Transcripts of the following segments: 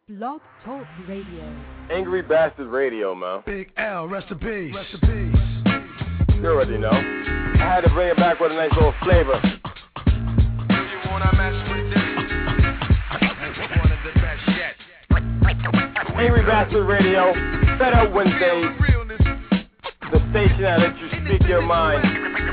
Blog Talk Radio. Angry Bastard Radio, man. Big L, rest in peace. Rest in peace. You already know. I had to bring it back with a nice little flavor. Do you wanna mess with this? One of the best yet. Angry Bastard Radio. Fed Up Wednesdays. The station that lets you speak your mind.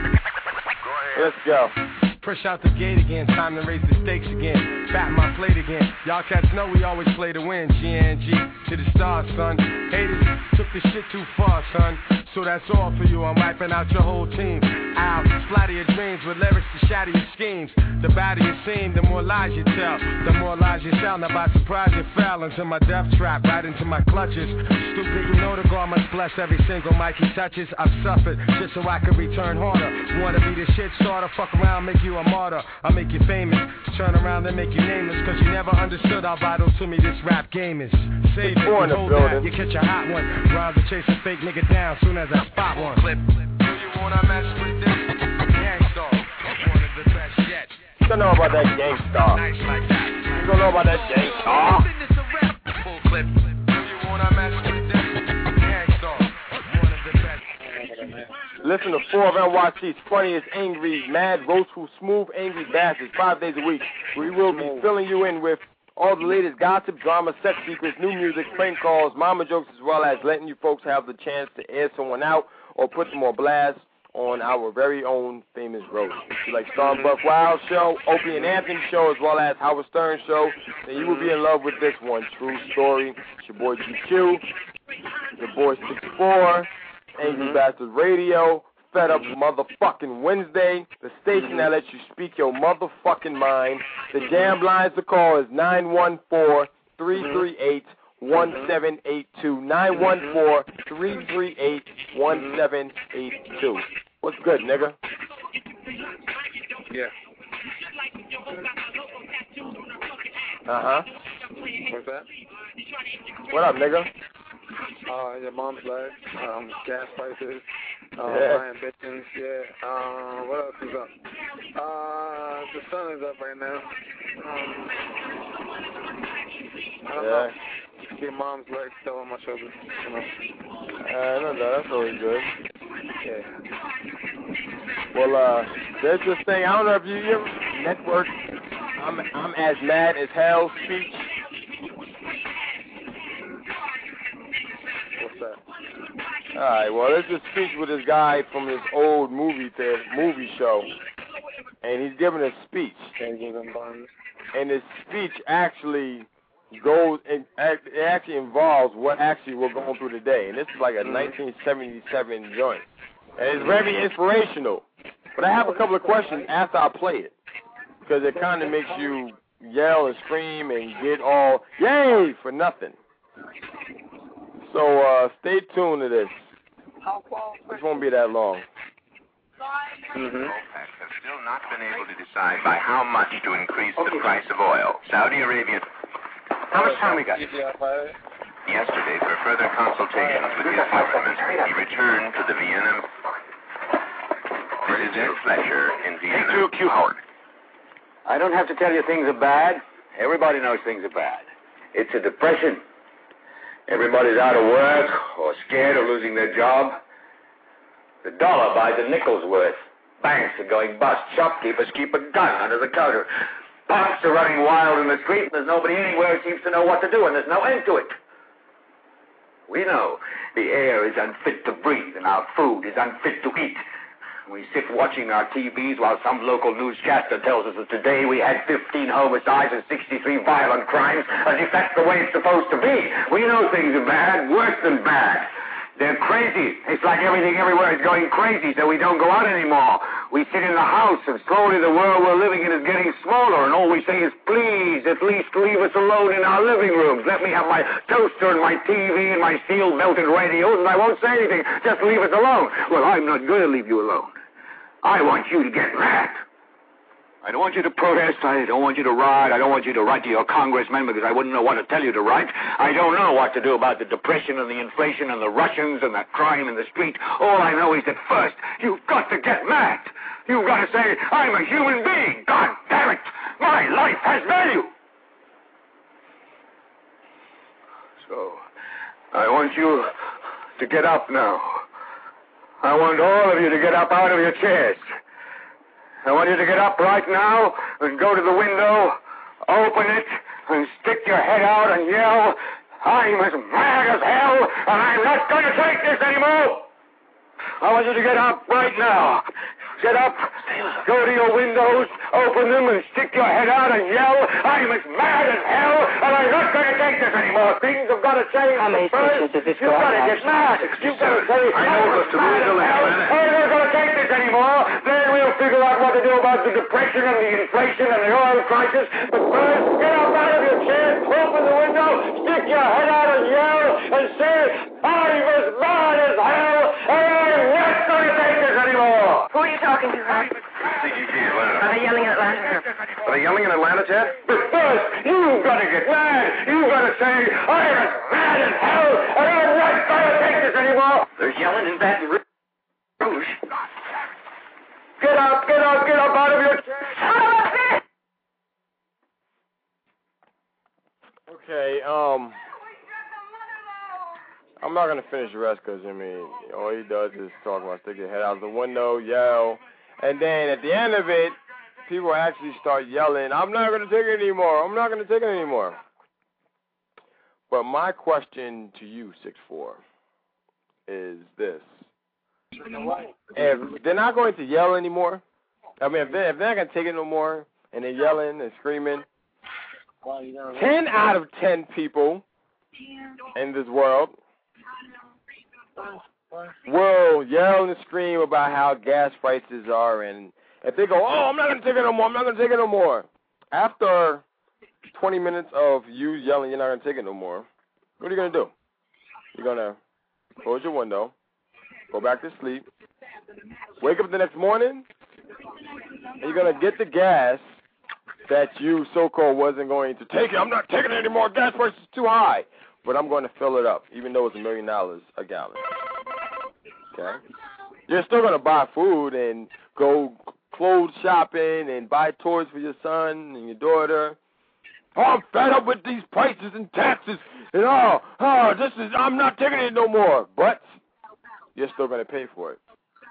Let's go. Push out the gate again, time to raise the stakes again. Fat my plate again. Y'all cats know we always play to win. G&G to the stars, son. Haters took the shit too far, son. So that's all for you. I'm wiping out your whole team. I'll splatter your dreams with lyrics to shatter your schemes. The badder you seem, the more lies you tell. The more lies you tell. Now by surprise you fell into my death trap, right into my clutches. Stupid, you know the God must bless every single mic he touches. I've suffered just so I can return harder. Wanna be the shit starter, fuck around, make you a martyr. I'll make you famous, turn around and make you nameless. Cause you never understood how vital to me this rap game is. Save it, you hold that, you catch a hot one. Rhymes to chase a fake nigga down soon as I spot one. Flip. Do you wanna mess with this? Gangstar, one of the best yet. You don't know about that Gangstar. Nice like that. You don't know about that Gangstar. Full clip. Do you wanna mess with this? Gangstar, one of the best. Listen to 4 of NYC's funniest, angry, mad, roastful, smooth, angry bastards 5 days a week. We will be filling you in with all the latest gossip, drama, sex secrets, new music, prank calls, mama jokes, as well as letting you folks have the chance to air someone out or put them on blast on our very own famous roast. If you like Star Buck Wild Show, Opie and Anthony Show, as well as Howard Stern Show, then you will be in love with this one. True story. It's your boy GQ, your boy 64, Angry Bastard Radio, Fed Up motherfucking Wednesday, the station that lets you speak your motherfucking mind. The jam lines to call is 914-338-1782. 914-338-1782. What's good, nigga? Yeah. Uh-huh. What's that? What up, nigga? Your mom's life, gas prices, Yeah. buying bitches, yeah. What else is up? The sun is up right now. I don't know. Your mom's leg still on my shoulders, you know. No, that's always good. Yeah. Well, there's this thing, I don't know if you ever network, I'm as mad as hell speech. What's that? Alright, well, there's this speech with this guy from this old movie show, and he's giving a speech. And his speech actually goes, and it actually involves what actually we're going through today. And this is like a 1977 joint. And it's very inspirational. But I have a couple of questions after I play it, because it kind of makes you yell and scream and get all, yay, for nothing. So stay tuned to this. This won't be that long. OPEC has still not been able to decide by how much to increase the price of oil. Saudi Arabia. How much time we got? Yesterday, for further consultations with his government, he returned to the Vienna. This is Ed Fletcher in Vienna. Q. Howard. I don't have to tell you things are bad. Everybody knows things are bad. It's a depression. Everybody's out of work or scared of losing their job. The dollar buys a nickel's worth. Banks are going bust. Shopkeepers keep a gun under the counter. Punks are running wild in the street, and there's nobody anywhere who seems to know what to do, and there's no end to it. We know the air is unfit to breathe, and our food is unfit to eat. We sit watching our TVs while some local newscaster tells us that today we had 15 homicides and 63 violent crimes, as if that's the way it's supposed to be. We know things are bad, worse than bad. They're crazy. It's like everything everywhere is going crazy, so we don't go out anymore. We sit in the house, and slowly the world we're living in is getting smaller, and all we say is, please, at least leave us alone in our living rooms. Let me have my toaster and my TV and my steel-belted radios, and I won't say anything. Just leave us alone. Well, I'm not going to leave you alone. I want you to get mad. I don't want you to protest. I don't want you to riot. I don't want you to write to your congressman because I wouldn't know what to tell you to write. I don't know what to do about the depression and the inflation and the Russians and the crime in the street. All I know is that first, you've got to get mad. You've got to say, I'm a human being. God damn it. My life has value. So, I want you to get up now. I want all of you to get up out of your chairs. I want you to get up right now and go to the window, open it, and stick your head out and yell, I'm as mad as hell, and I'm not going to take this anymore. I want you to get up right now. Get up, go to your windows, open them, and stick your head out and yell, I'm as mad as hell, and I'm not going to take this anymore. Things have got to change. How many stations does this go? You've got to get mad. You've got to say, I'm as mad as hell, I'm not going to take this anymore. Then we'll figure out what to do about the depression and the inflation and the oil crisis. But first, get up out of your chair, open the window, stick your head out and yell, and say, I'm as mad as hell, and I'm not going to take this anymore. Who are you talking to, Hart? CGG Atlanta. Are they yelling in Atlanta? Are they yelling in Atlanta, Ted? But first, you've got to get mad. You've got to say, I'm as mad as hell, and I'm not going to take this anymore. They're yelling in Baton Rouge. Get up out of your chair. Okay, I'm not going to finish the rest because, I mean, all he does is talk about stick your head out the window, yell, and then at the end of it, people actually start yelling, I'm not going to take it anymore, I'm not going to take it anymore. But my question to you, 6'4", is this. If they're not going to yell anymore, I mean, if they're not going to take it no more, and they're yelling and screaming, 10 out of 10 people in this world will yell and scream about how gas prices are, and if they go, oh, I'm not going to take it no more, I'm not going to take it no more. After 20 minutes of you yelling you're not going to take it no more, what are you going to do? You're going to close your window, go back to sleep, wake up the next morning, and you're going to get the gas that you so-called wasn't going to take it. I'm not taking it anymore. Gas price is too high. But I'm going to fill it up, even though it's $1 million a gallon. Okay? You're still going to buy food and go clothes shopping and buy toys for your son and your daughter. Oh, I'm fed up with these prices and taxes. And I'm not taking it no more. But you're still going to pay for it.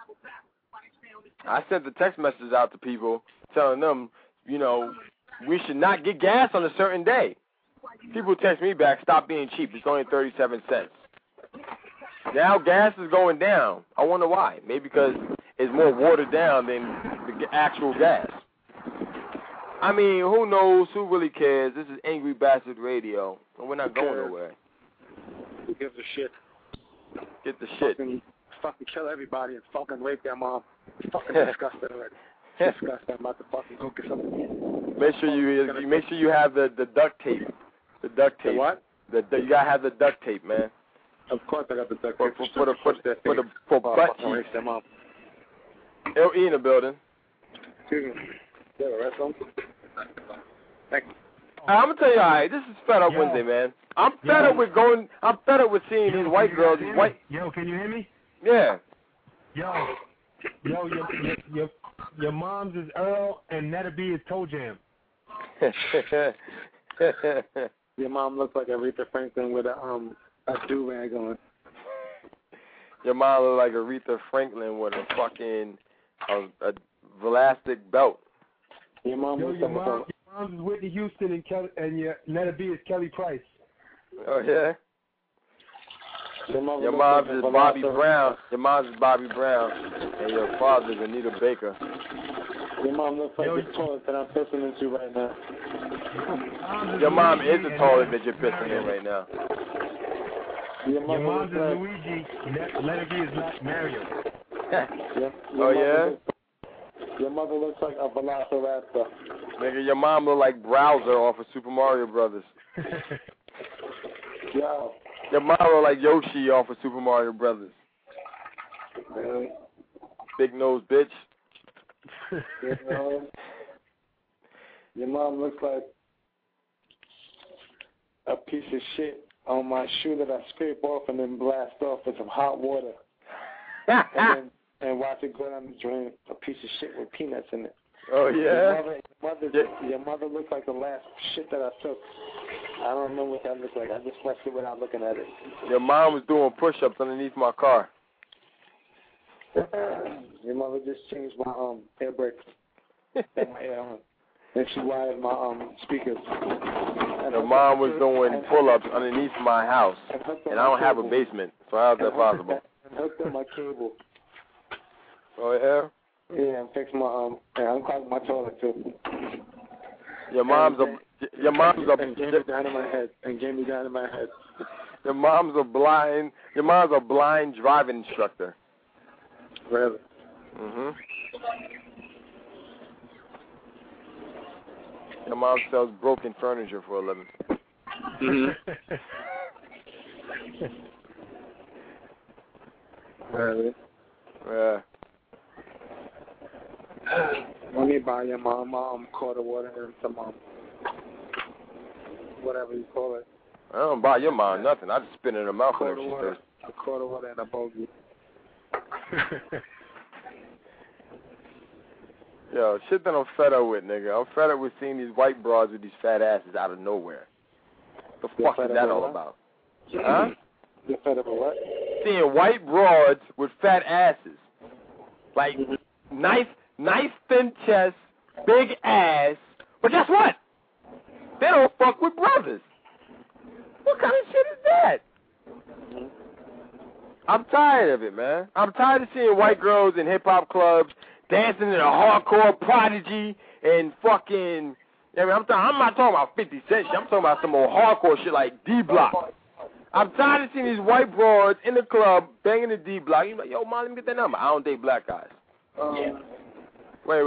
I sent the text messages out to people telling them, you know, we should not get gas on a certain day. People text me back, stop being cheap. It's only 37 cents. Now gas is going down. I wonder why. Maybe because it's more watered down than the actual gas. I mean, who knows? Who really cares? This is Angry Bastard Radio, and we're not going nowhere. Who gives a shit? Get the shit. Fucking kill everybody and fucking rape their mom. Fucking disgusted already. Disgusted. I'm about to fucking go get something. Make sure you have the duct tape. The duct tape. The what? You gotta have the duct tape, man. Of course I got the duct tape. For butt cheeks. It'll eat in the building. Excuse me. Yeah, the rest of them. Thank you. I'm gonna tell you, all right, this is Fed Up Wednesday, man. I'm fed up with seeing these white girls. Yo, can you hear me? Yeah. Your mom's is Earl and Netta B is Toe Jam. Your mom looks like Aretha Franklin with a do-rag on. Your mom looks like Aretha Franklin with a fucking a elastic belt. Your mom mom's is Whitney Houston and your Netta B is Kelly Price. Oh yeah. Your mom's is Bobby Brown. Your mom's is Bobby Brown, and your father's Anita Baker. Your mom looks like the toilet that I'm pissing into right now. Your mom is the toilet that you're pissing in right now. Your mom's is Luigi. Letter B is not Mario. Oh yeah. Your mother looks like a Velociraptor. Nigga, your mom look like Browser off of Super Mario Brothers. Yo. Your mom look like Yoshi off of Super Mario Brothers. Really? Big nose bitch. Your mom looks like a piece of shit on my shoe that I scrape off and then blast off with some hot water. and watch it go down the drain. A piece of shit with peanuts in it. Oh, yeah? Your mother looks like the last shit that I took. I don't remember what that looked like. I just flexed it without looking at it. Your mom was doing push-ups underneath my car. Your mother just changed my air brakes. My air on. And she wired my speakers. Your mom was doing pull-ups underneath my house, and I don't have a basement, so how's that possible? And hooked up my cable. Oh, yeah? Yeah, and fixed my and I'm clogging my toilet too. Your mom's a and gave me down in my head. And gave me down in my head. Your mom's a blind driving instructor. Really? Mhm. Your mom sells broken furniture for a living. Really? Yeah. Let me buy your mom quarter water and some whatever you call it. I don't buy your mom nothing. I just spit in her mouth whenever she says. A quarter water and a bogey. Yo, shit that I'm fed up with, nigga. I'm fed up with seeing these white broads with these fat asses out of nowhere. The fuck is that all about? Huh? You're fed up with what? Seeing white broads with fat asses. Like, nice thin chest, big ass. But guess what? They don't fuck with brothers. What kind of shit is that? I'm tired of it, man. I'm tired of seeing white girls in hip-hop clubs dancing in a hardcore Prodigy and fucking... I mean, I'm not talking about 50 Cent shit. I'm talking about some old hardcore shit like D-Block. I'm tired of seeing these white broads in the club banging the D-Block. You're like, yo, Mom, let me get that number. I don't date black guys. Wait.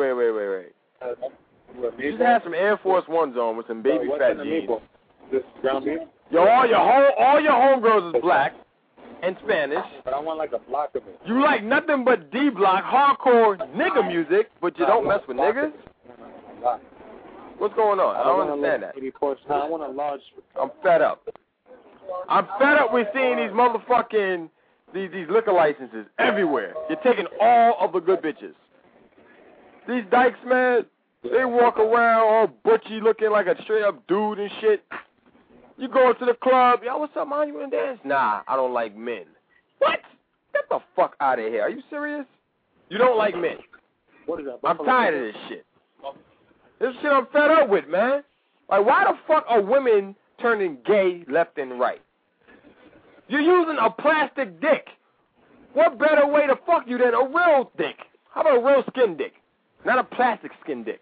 You just had some Air Force Ones on with some baby fat jeans. This ground beef? Yo, all your homegirls is black and Spanish. But I want like a block of it. You like nothing but D-Block, hardcore nigga music, but you don't mess with niggas? What's going on? I don't understand that. I want a large... I'm fed up. I'm fed up with seeing these motherfucking, these liquor licenses everywhere. You're taking all of the good bitches. These dykes, man, they walk around all butchy looking like a straight up dude and shit. You go to the club, yo, what's up, man? You wanna dance? Nah, I don't like men. What? Get the fuck out of here. Are you serious? You don't like men. What is that? I'm tired of this shit. This shit I'm fed up with, man. Like, why the fuck are women turning gay left and right? You're using a plastic dick. What better way to fuck you than a real dick? How about a real skin dick? Not a plastic skin dick.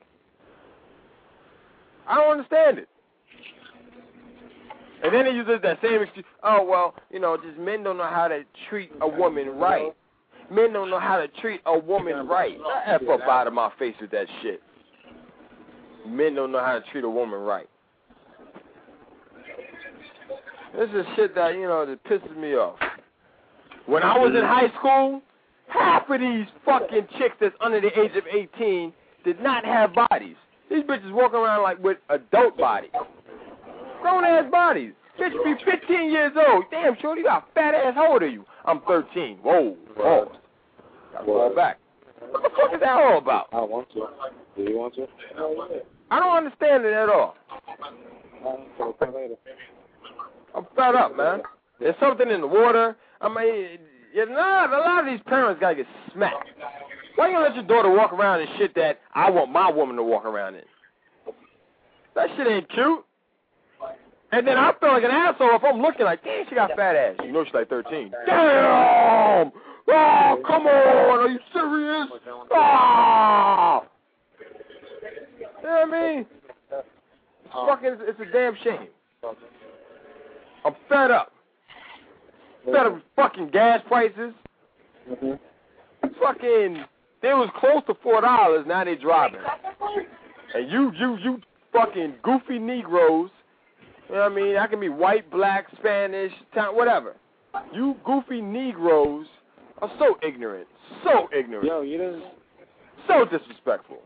I don't understand it. And then they use that same excuse. Oh, well, you know, just men don't know how to treat a woman right. Men don't know how to treat a woman right. F up out of my face with that shit. Men don't know how to treat a woman right. This is shit that, you know, that pisses me off. When I was in high school, half of these fucking chicks that's under the age of 18 did not have bodies. These bitches walk around like with adult bodies. Grown-ass bodies. Bitch be 15 years old. Damn, shorty, you got a fat ass. How old are you? I'm 13. Whoa. Gotta fall back. What the fuck is that all about? I want to. Do you want to? I don't understand it at all. I'm fed up, man. There's something in the water. I mean, a lot of these parents gotta get smacked. Why you let your daughter walk around in shit that I want my woman to walk around in? That shit ain't cute. And then I feel like an asshole if I'm looking like, damn, she got fat ass. You know she's like 13. Damn! Oh, come on! Are you serious? Oh! You know what I mean? It's a damn shame. I'm fed up. Fed up with fucking gas prices. Fucking, they was close to $4. Now they driving. And you fucking goofy Negroes. You know what I mean? I can be white, black, Spanish, whatever. You goofy Negroes are so ignorant. So ignorant. Yo, you didn't... So disrespectful.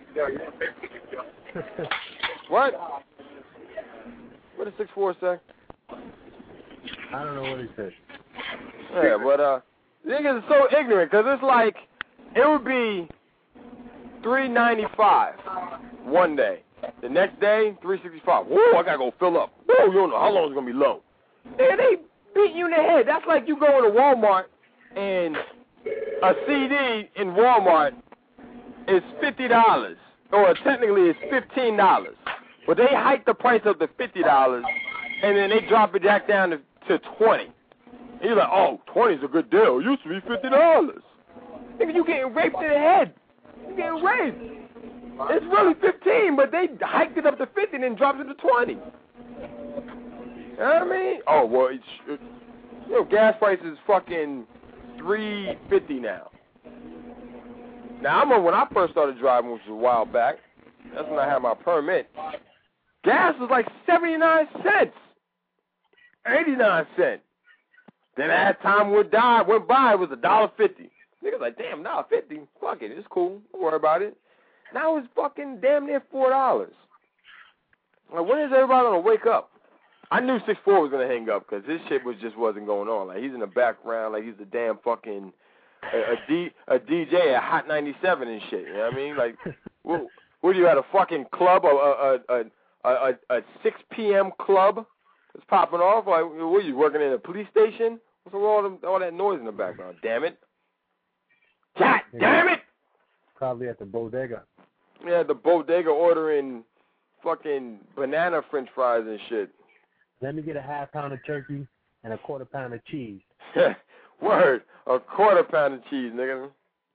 What? What did 6'4" say? I don't know what he said. Yeah, but niggas are so ignorant because it's like it would be $3.95 one day. The next day, $3.65. Whoa, I gotta go fill up. Whoa, you don't know how long it's gonna be low. And they beat you in the head. That's like you going to Walmart and a CD in Walmart is $50, or technically it's $15. But they hike the price up to $50, and then they drop it back down to $20. And you're like, oh, 20 is a good deal. It used to be $50. Nigga, you getting raped in the head. You getting raped. It's really 15, but they hiked it up to 50 and then dropped it to 20. You know what I mean? Oh, well, you know, gas prices is fucking $3.50 now. Now, I remember when I first started driving, which was a while back, that's when I had my permit, gas was like 79 cents, 89 cents. Then as time went by, it was $1.50. Niggas like, damn, $1.50, fuck it, it's cool, don't worry about it. Now it's fucking damn near $4. Like, when is everybody gonna wake up? I knew 6'4" was gonna hang up because this shit wasn't going on. Like, he's in the background, like he's the damn fucking a DJ at Hot 97 and shit. You know what I mean? Like, what do you at a fucking club, a 6 p.m. club that's popping off? Like, what are you working in a police station? What's all that noise in the background? Damn it! God damn it! Probably at the bodega. Yeah, the bodega ordering fucking banana French fries and shit. Let me get a half pound of turkey and a quarter pound of cheese. Word, a quarter pound of cheese, nigga.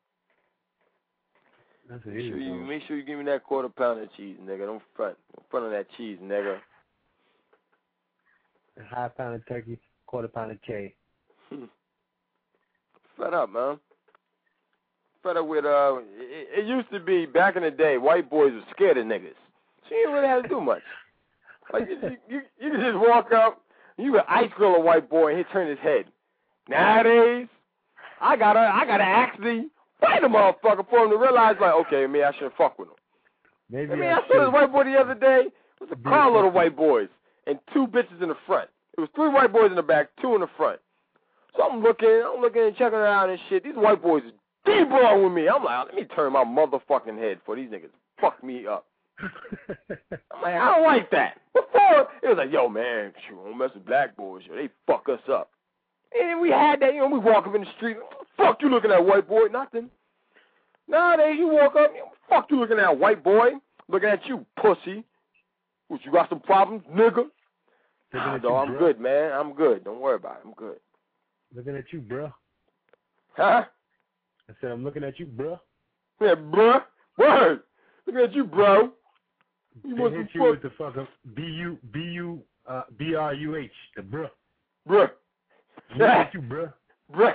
That's Make sure you give me that quarter pound of cheese, nigga. Don't front on that cheese, nigga. A half pound of turkey, quarter pound of cheese. Fed up, man. Fed up with, it used to be, back in the day, white boys were scared of niggas. So you didn't really have to do much. Like, you could just walk up, you could ice grill a white boy and he'd turn his head. Nowadays, I gotta actually fight a motherfucker for him to realize, like, okay, maybe I shouldn't fuck with him. Maybe I saw this white boy the other day. It was a carload of white boys and 2 bitches in the front. It was 3 white boys in the back, 2 in the front. So I'm looking and checking it out and shit. These white boys is D-ball with me. I'm like, let me turn my motherfucking head for these niggas fuck me up. I'm like, I don't like that. Before, it was like, yo, man, don't mess with black boys. Yo, they fuck us up. And we had that, we walk up in the street. Fuck you looking at, white boy? Nothing. Nowadays, you walk up, fuck you looking at, white boy? Looking at you, pussy. What, you got some problems, nigga? Nah, dog, I'm good, man. I'm good. Don't worry about it. I'm good. Looking at you, bro. Huh? I said, I'm looking at you, bro. Yeah, bro. Word. Looking at you, bro. You want hit you with the fucking B-R-U-H, the bro. Bro. Look at you, bro. Bro.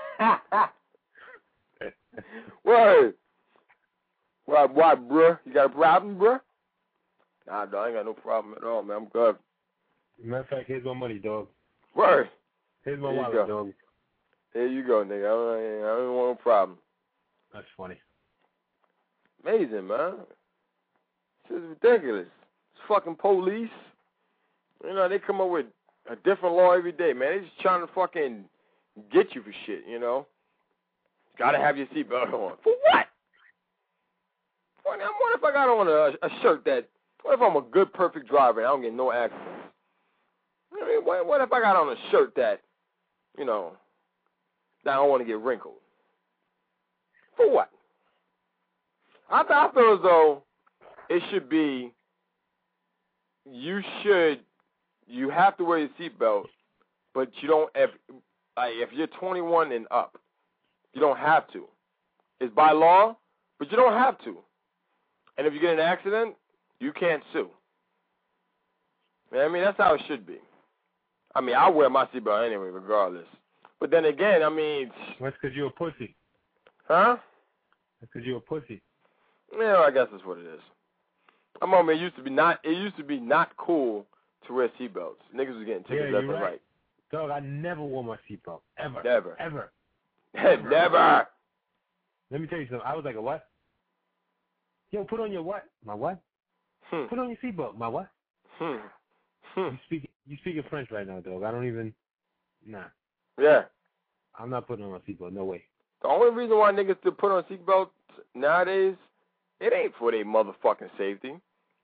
Word. Why, bro? You got a problem, bro? Nah, dog, I ain't got no problem at all, man. I'm good. Matter of fact, here's my money, dog. Word. Here's my wallet, dog. There you go, nigga. I don't want no problem. That's funny. Amazing, man. This is ridiculous. It's fucking police. You know, they come up with a different law every day, man. They just trying to fucking get you for shit, you know. Gotta have your seatbelt on. For what? What if I got on a shirt that, what if I'm a good, perfect driver and I don't get no accidents? I mean, what if I got on a shirt that, you know, that I don't want to get wrinkled? For what? I feel as though it should be, you have to wear your seatbelt, but you don't, if you're 21 and up, you don't have to. It's by law, but you don't have to. And if you get in an accident, you can't sue. You know what I mean? That's how it should be. I mean, I wear my seatbelt anyway, regardless. But then again, I mean... That's because you're a pussy. Huh? That's because you're a pussy. Yeah, I guess that's what it is. I mean, it used to be not cool to wear seatbelts. Niggas was getting tickets left and right. Dog, I never wore my seatbelt. Ever. Never. Ever. Never. Let me tell you something. I was like, a what? Yo, put on your what? My what? Put on your seatbelt. My what? You speaking French right now, dog. I don't even... Nah. Yeah. I'm not putting on my seatbelt. No way. The only reason why niggas to put on seatbelts nowadays, it ain't for their motherfucking safety.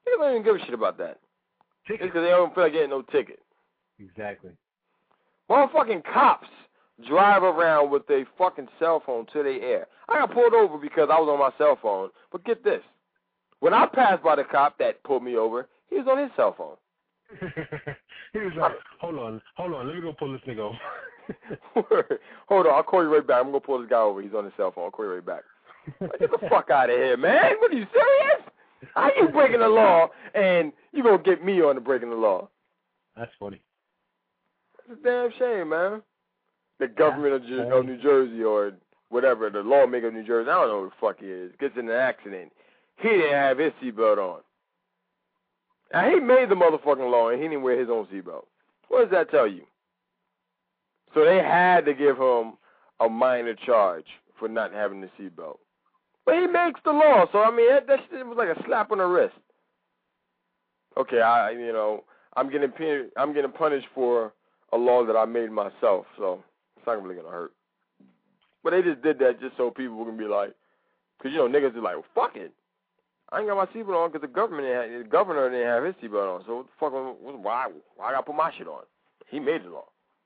They don't even give a shit about that. Ticket. It's because they don't feel like getting no ticket. Exactly. Motherfucking cops drive around with their fucking cell phone to their ear. I got pulled over because I was on my cell phone. But get this. When I passed by the cop that pulled me over, he was on his cell phone. He was like, hold on, let me go pull this nigga over. Hold on, I'll call you right back. I'm going to pull this guy over. He's on his cell phone. I'll call you right back. Like, get the fuck out of here, man. What, are you serious? How you breaking the law and you going to get me on the breaking the law? That's funny. It's a damn shame, man. The government of New Jersey or whatever, the lawmaker of New Jersey, I don't know who the fuck he is, gets in an accident. He didn't have his seatbelt on. Now, he made the motherfucking law, and he didn't wear his own seatbelt. What does that tell you? So they had to give him a minor charge for not having the seatbelt. But he makes the law, so, I mean, that shit was like a slap on the wrist. Okay, I'm getting punished for a law that I made myself, so it's not really going to hurt. But they just did that just so people can be like, because, niggas is like, well, fuck it. I ain't got my seatbelt on because the governor didn't have his seatbelt on. So what the fuck, why I got to put my shit on? He made the law.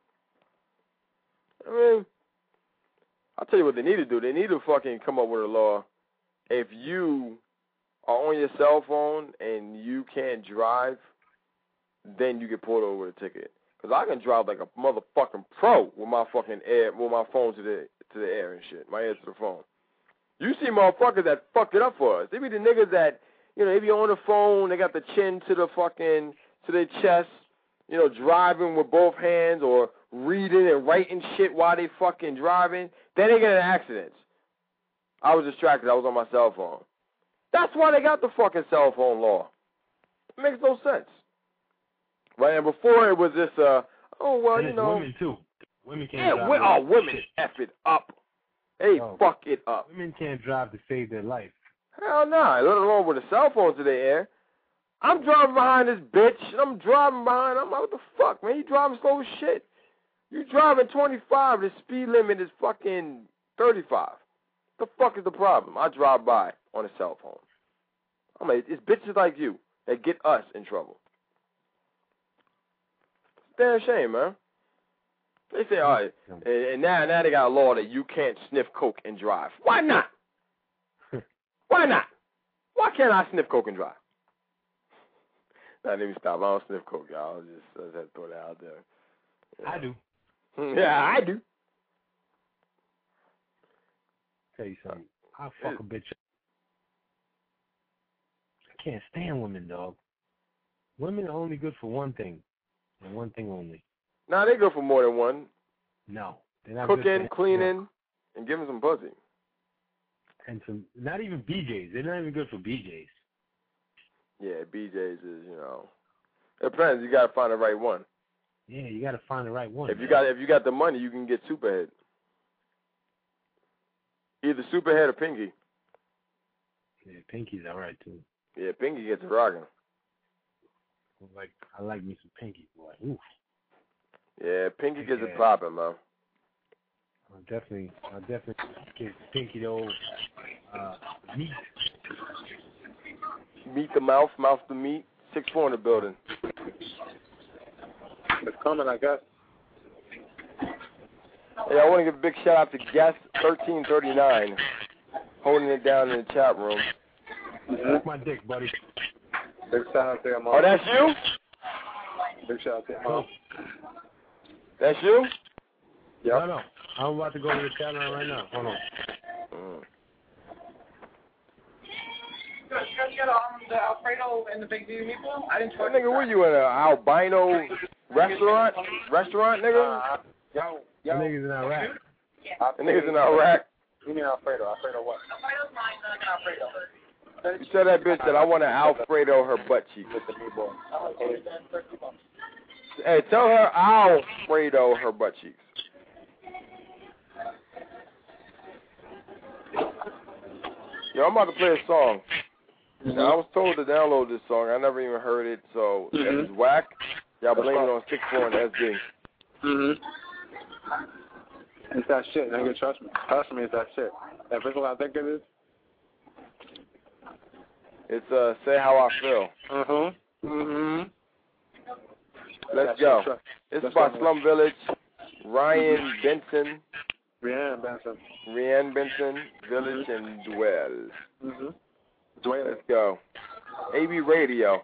I mean, I'll tell you what they need to do. They need to fucking come up with a law. If you are on your cell phone and you can't drive, then you get pulled over with a ticket. Because I can drive like a motherfucking pro with my fucking with my phone to the air and shit. My ear to the phone. You see motherfuckers that fucked it up for us. They be the niggas that, they be on the phone, they got the chin to their chest, driving with both hands or reading and writing shit while they fucking driving. Then they get in accidents. I was distracted. I was on my cell phone. That's why they got the fucking cell phone law. It makes no sense. Right, and before it was this, women too. Women can't drive. Women F it up. They fuck it up. Women can't drive to save their life. Hell no, let alone with a cell phone to their ear. I'm driving behind this bitch, and I'm like, what the fuck, man? You driving slow as shit. You driving 25, the speed limit is fucking 35. The fuck is the problem? I drive by on a cell phone. I'm like, it's bitches like you that get us in trouble. It's a damn shame, man. They say, all right, and now they got a law that you can't sniff coke and drive. Why not? Why not? Why can't I sniff coke and drive? Nah, let me stop. I don't sniff coke, y'all. I just had to throw that out there. Yeah. I do. Yeah, I do. Tell you something. I'll fuck a bitch up. I can't stand women, dog. Women are only good for one thing, and one thing only. Nah, they good for more than one. No. They're not cooking, cleaning, and giving some pussy. And not even BJs. They're not even good for BJs. Yeah, BJs is, it depends. You got to find the right one. Yeah, you got to find the right one. If you got the money, you can get Superhead. Either Superhead or Pinky. Yeah, Pinky's all right too. Yeah, Pinky gets it rocking. I like me some Pinky, boy. Oof. Yeah, Pinky gets it popping, man. I'll definitely get Pinky the old meat. Meat the mouth the meat. 6'4" in the building. It's coming, I guess. Hey, I want to give a big shout out to Guest 1339, holding it down in the chat room. Suck my dick, buddy. Big shout out to your mom. Oh, that's you? Big shout out to your mom. That's you? Yep. No. I'm about to go to the chat room right now. Hold on. You got the Alfredo and the big beef meatball? I didn't try. Nigga, were you in an albino restaurant? Nigga? Yo. The niggas in Iraq. The niggas in Iraq. You mean Alfredo? Alfredo what? Alfredo's mine, Alfredo. You tell that bitch that I want to Alfredo her butt cheeks. With the meatball. Hey, tell her Alfredo her butt cheeks. Yo, I'm about to play a song. Now, I was told to download this song. I never even heard it, so if it's whack, y'all blame it on 6'4" and SD. It's that shit, nigga. Trust me. Trust me, it's that shit. If it's what I think it is. It's Say How I Feel. Let's go. This is by Slum Village. Ryan Benson. Rianne Benson, Village, and Dwell. Let's go. AB Radio.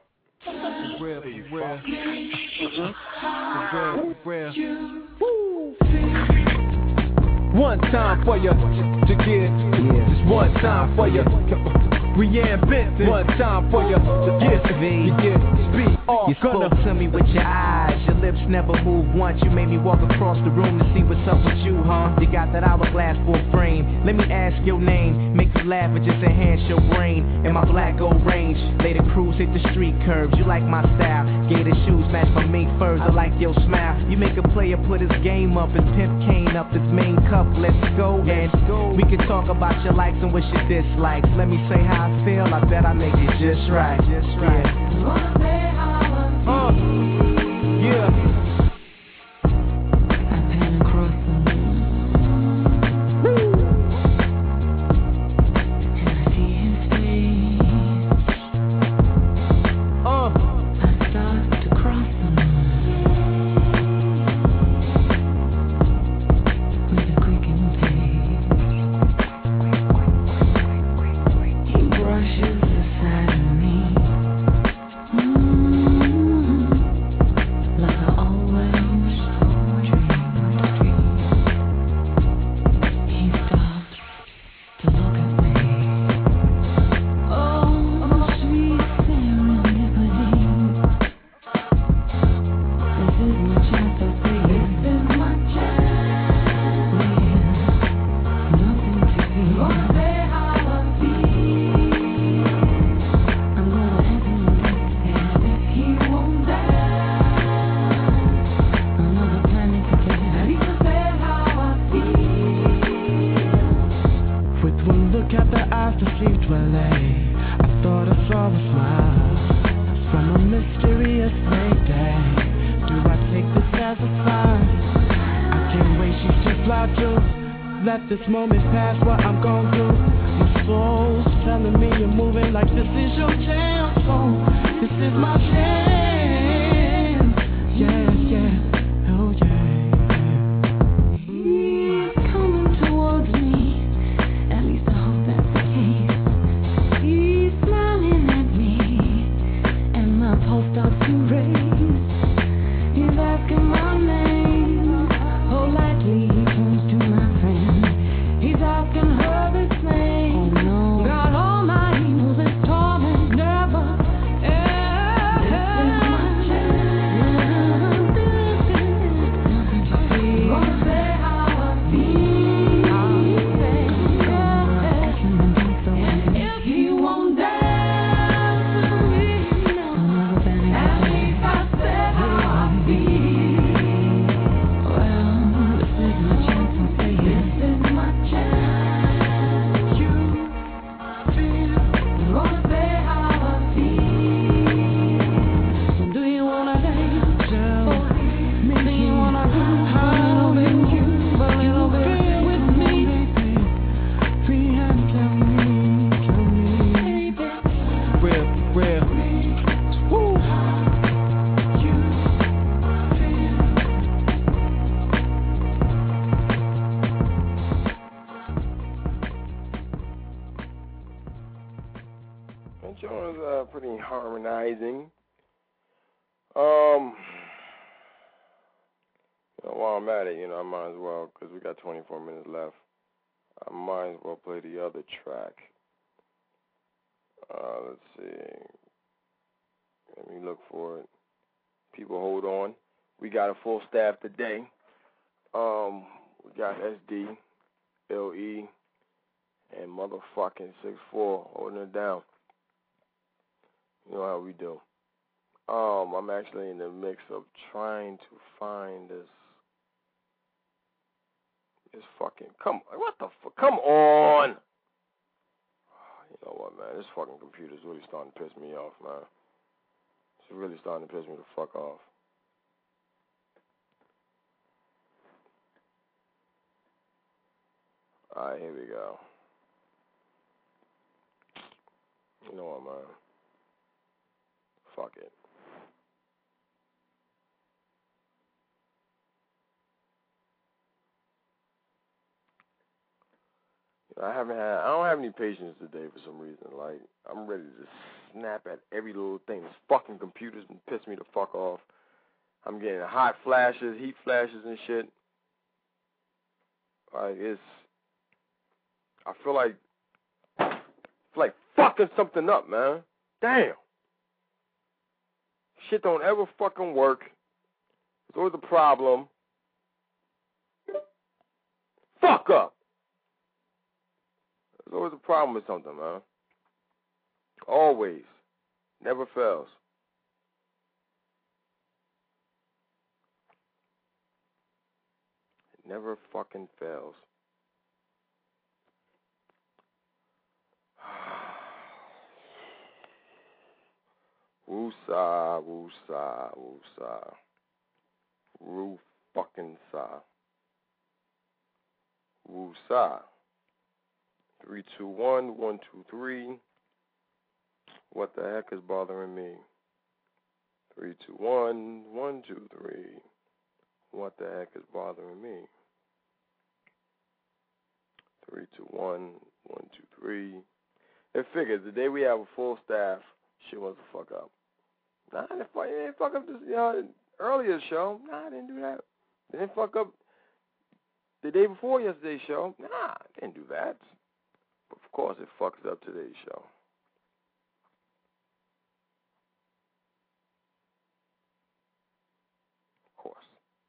One time for you to get. Just one time for you. Rianne Benson. One time for you to get. Speak off. You spoke to me with your eyes. Your lips never move once. You made me walk across the room to see what's up with you, huh? You got that hourglass full frame. Let me ask your name. Make you laugh and just enhance your brain. In my black gold range, lay the cruise, hit the street curves. You like my style. Gator shoes match my mink furs. I like your smile. You make a player put his game up. His pimp cane up. His main cup. Let's go and we can talk about your likes and what your dislikes. Let me say how I feel. I bet I make it just right. Yeah. This moment past what I'm gon' do. My soul's telling me you're moving like this is your chance. So this is my chance. Yeah. Oh yeah. He's coming towards me. At least I hope that's the case. He's smiling at me, and my pulse starts to race. He's asking my name. Politely he turns to my friend. He's asking her the same. Oh no. God almighty knows this torment never ends. This is my chance. Gonna say how I feel. And if he won't dance with me, at least I said how I feel. Well, this is my chance. I'll say this is my chance. You feel, gonna say how I feel. So do you wanna dance? Do you wanna do a little bit cute, a little bit with me? Tell me, real. Woo. You feel. That joint was pretty harmonizing. While I'm at it, I might as well, because we got 24 minutes left, I might as well play the other track. Let's see. Let me look for it. People, hold on. We got a full staff today. We got SD, LE, and motherfucking 6'4" holding it down. You know how we do. I'm actually in the mix of trying to find this fucking, come on! You know what, man, this fucking computer's really starting to piss me off, man. It's really starting to piss me the fuck off. Alright, here we go. You know what, man? Fuck it. I don't have any patience today for some reason. Like, I'm ready to snap at every little thing. This fucking computer's been pissing me the fuck off. I'm getting hot flashes, heat flashes and shit. Like, I feel like fucking something up, man. Damn. Shit don't ever fucking work. It's always a problem. Fuck up. There's always a problem with something, man. Always. Never fails. It never fucking fails. Woo-sa, woo-sa, woo-sa. Woo fucking sa. Woo-sa. 3-2-1-1-2-3. What the heck is bothering me? 3-2-1-1-2-3. What the heck is bothering me? 3-2-1-1-2-3. It figures the day we have a full staff, shit wants to fuck up. Nah, I didn't fuck up this earlier show. Nah, I didn't do that. Didn't fuck up the day before yesterday's show. Nah, I didn't do that. But of course, it fucks up today's show. Of course.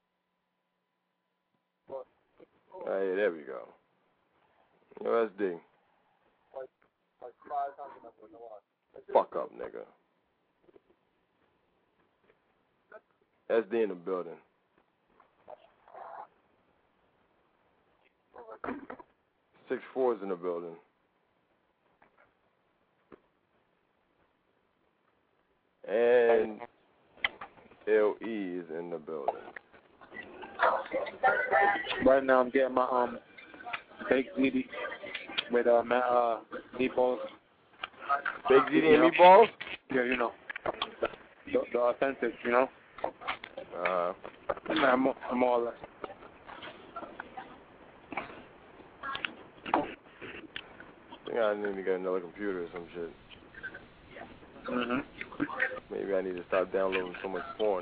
Hey, there we go. Yo, SD. Fuck up, nigga. SD in the building. 6-4's in the building. And LE is in the building. Right now I'm getting my baked ziti with meatballs. Baked ziti and meatballs? Yeah, you know. The authentic, you know. I'm all that. I think I need to get another computer or some shit. Maybe I need to stop downloading so much porn.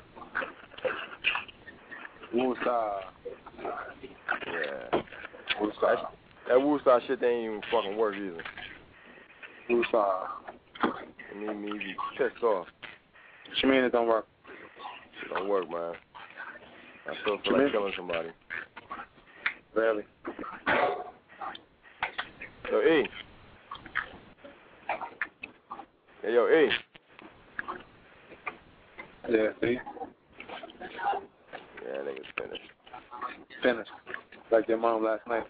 Woosah. Yeah. Woosah. That Woosah shit, they ain't even fucking work either. Woosah. It made me be pissed off. What you mean it don't work? It don't work, man. I still feel like killing somebody. Really? Yo, E. Hey, yo, E. Yeah, see? Yeah, nigga's finished. Finished. Like your mom last night.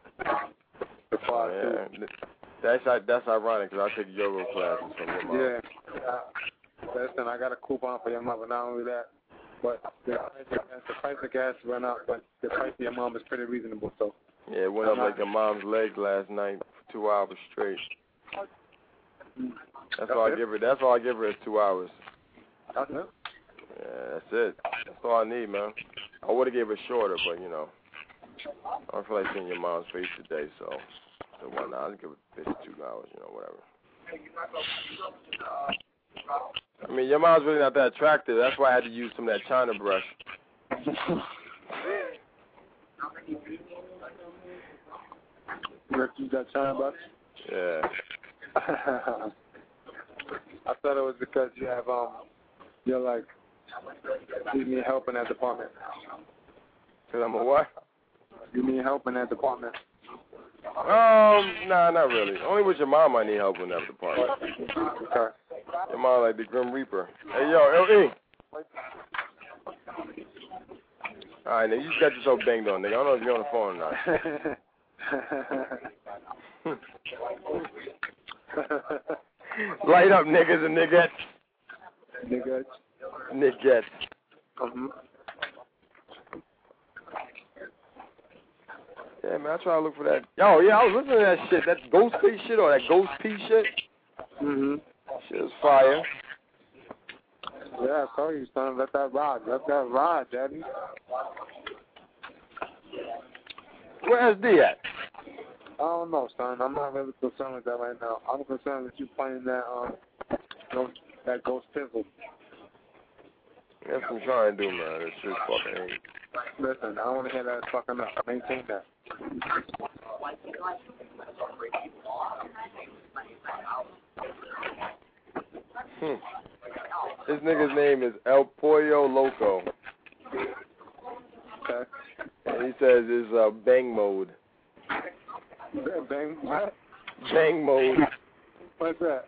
That's ironic because I take yoga classes from your mom. Yeah. Listen, I got a coupon for your mother. Not only that, but the price of gas went up, but the price of your mom is pretty reasonable. So. Yeah, it went up like your mom's leg last night for 2 hours straight. That's all I give her. That's all I give her is 2 hours. That's it? Yeah, that's it. That's all I need, man. I would have gave it shorter, but you know, I don't feel like seeing your mom's face today, so why not? I'll give it 2 hours, you know, whatever. I mean, your mom's really not that attractive. That's why I had to use some of that China brush. You use that China brush? Yeah. I thought it was because you have you're like you need help in that department. Cause I'm a what? You need help in that department. Nah, not really. Only with your mom I need help in that department. Okay. Your mom like the Grim Reaper. Hey, yo, LE. Alright, nigga, you just got yourself banged on, nigga. I don't know if you're on the phone or not. Light up, niggas and niggettes. Niggettes. Niggettes. Yeah, man, I try to look for that. Yo, yeah, I was listening to that shit. That Ghostface shit or that Ghost P shit. It's fire. Yeah, I told you, son. Let that ride. Let that ride, Daddy. Where's D at? I don't know, son. I'm not really concerned with that right now. I'm concerned with you playing that Ghost Pizzle. That's what I'm trying to do, man. This shit's fucking ain't. Listen, I don't want to hear that fucking up. Maintain that. This nigga's name is El Pollo Loco. Okay. And he says it's bang mode. Bang what? Bang mode. What's that?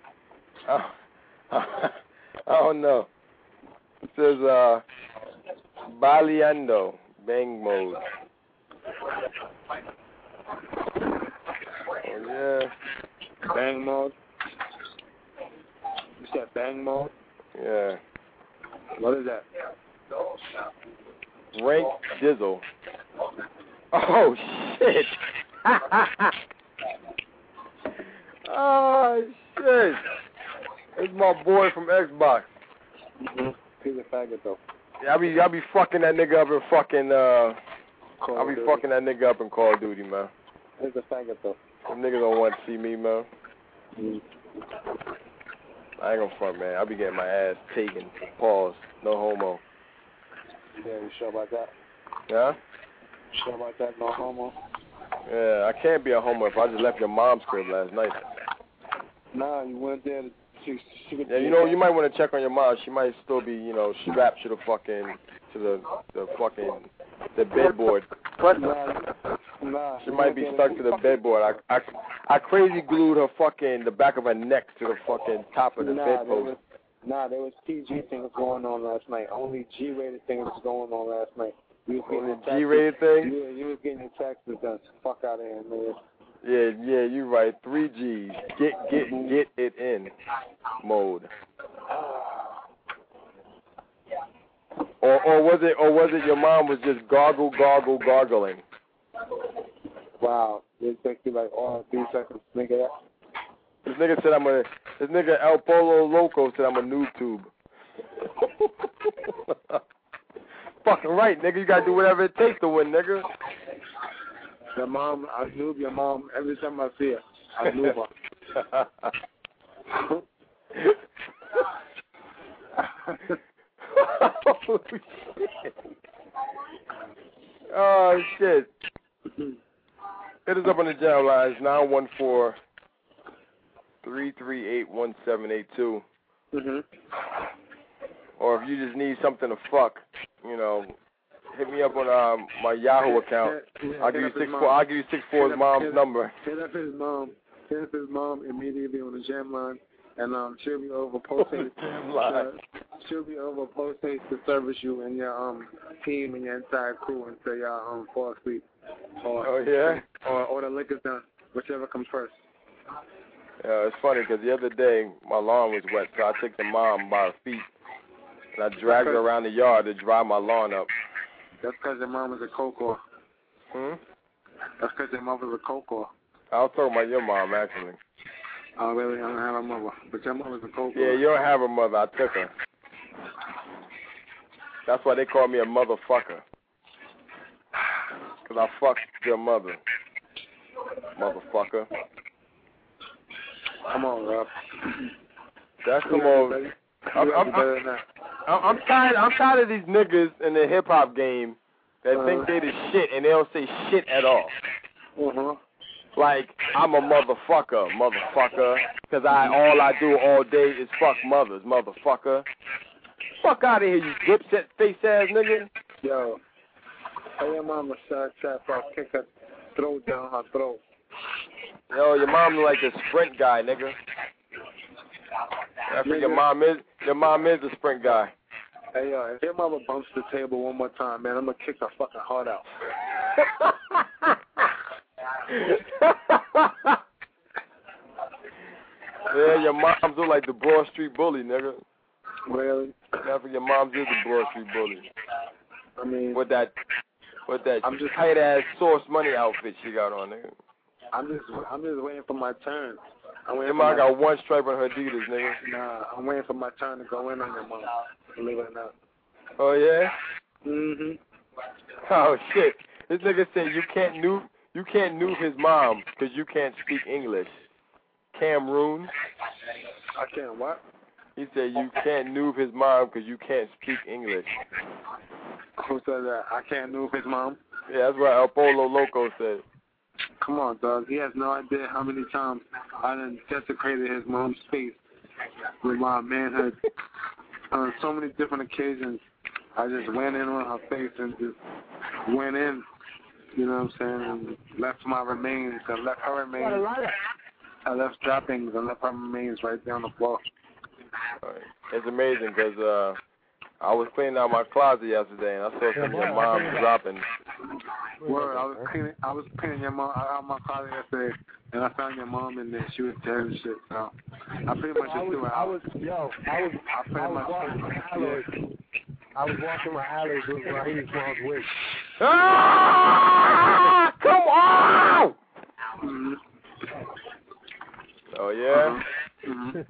I don't know. It says Baleando. Bang mode. Oh, yeah. Bang mode? You said bang mode? Yeah. What is that? Rank Dizzle. Oh, shit. Oh, shit. It's my boy from Xbox. Mm-hmm. He's a faggot, though. Yeah, I be fucking that nigga up in fucking, fucking that nigga up in Call of Duty, man. He's a faggot, though. Them niggas don't want to see me, man. Mm-hmm. I ain't gonna front, man. I be getting my ass taken. Pause. No homo. Yeah, you sure about that? Yeah? You sure about that? No homo? Yeah, I can't be a homo if I just left your mom's crib last night. Nah, you went there to... Yeah, you know, you might want to check on your mom. She might still be, you know, strapped to the fucking, the bedboard. Nah. She might be stuck to the bedboard. I crazy glued her fucking, the back of her neck to the fucking top of the bedpost. There was PG things going on last night. Only G-rated things was going on last night. Only G-rated things? Yeah, you was getting your taxes done. Fuck out of here, man. Yeah, you right. 3 G's. Get it in mode. Or was it your mom was just gargling? Wow. It takes you like 3 seconds to think of that. This nigga El Polo Loco said I'm a noob tube. Fucking right, nigga. You gotta do whatever it takes to win, nigga. Your mom, I noob your mom every time I see her. I noob her. Oh, shit. Hit us up on the jail lines, 914-338-1782. Mm-hmm. Or if you just need something to fuck, you know, hit me up on my Yahoo account. I'll give you 64's mom's number. Hit up his mom. Hit up his mom immediately on the jam line, and she'll be over posting. She'll be over posting to service you and your team and your entire crew until y'all fall asleep. Or the liquor's done, whichever comes first. Yeah, it's funny because the other day my lawn was wet, so I took the mom by her feet and I dragged her around the yard to dry my lawn up. That's because your mom is a coke-whore. That's because your mother's a coke-whore. I was talking about your mom, actually. Oh, really? I don't have a mother. But your mother's a coke-whore. Yeah, you don't have a mother. I took her. That's why they call me a motherfucker. Because I fucked your mother. Motherfucker. Come on, Rob. That's come on. I'm tired of these niggas in the hip hop game that think they the shit and they don't say shit at all. Like I'm a motherfucker, because all I do all day is fuck mothers, motherfucker. Fuck out of here, you dipset face ass nigga. Yo, tell your mama shot off, kick her throat down her throat. Yo, your mom look like a Sprint guy, nigga. That's what your mom is. Your mom is a Sprint guy. Hey, yo, if your mama bumps the table one more time, man, I'm going to kick her fucking heart out. Yeah, your mom's look like the Broad Street Bully, nigga. Really? That's what your mom's is, the Broad Street Bully. I mean... With that tight-ass Source Money outfit she got on, nigga. I'm just waiting for my turn. Your mom got one stripe on her Adidas, nigga. Nah, I'm waiting for my turn to go in on your mom. Believe it or not. Oh, yeah? Mm-hmm. Oh, shit. This nigga said you can't noob his mom because you can't speak English. Cameroon. I can't what? He said you can't noob his mom because you can't speak English. Who said that? I can't noob his mom? Yeah, that's what El Polo Loco said. Come on, dog. He has no idea how many times I done desecrated his mom's face with my manhood. On so many different occasions, I just went in on her face and just went in, you know what I'm saying, and left my remains, and left her remains. I left droppings and left her remains right there on the floor. It's amazing because I was cleaning out my closet yesterday and I saw some of your mom dropping. Word, I was cleaning your mom out my closet yesterday, and I found your mom in there. She was dead and shit. So I pretty much just threw her out. I was washing my alleys with Raheem's mom's wig. Ah! Come on! Mm-hmm. Oh yeah. Mm-hmm.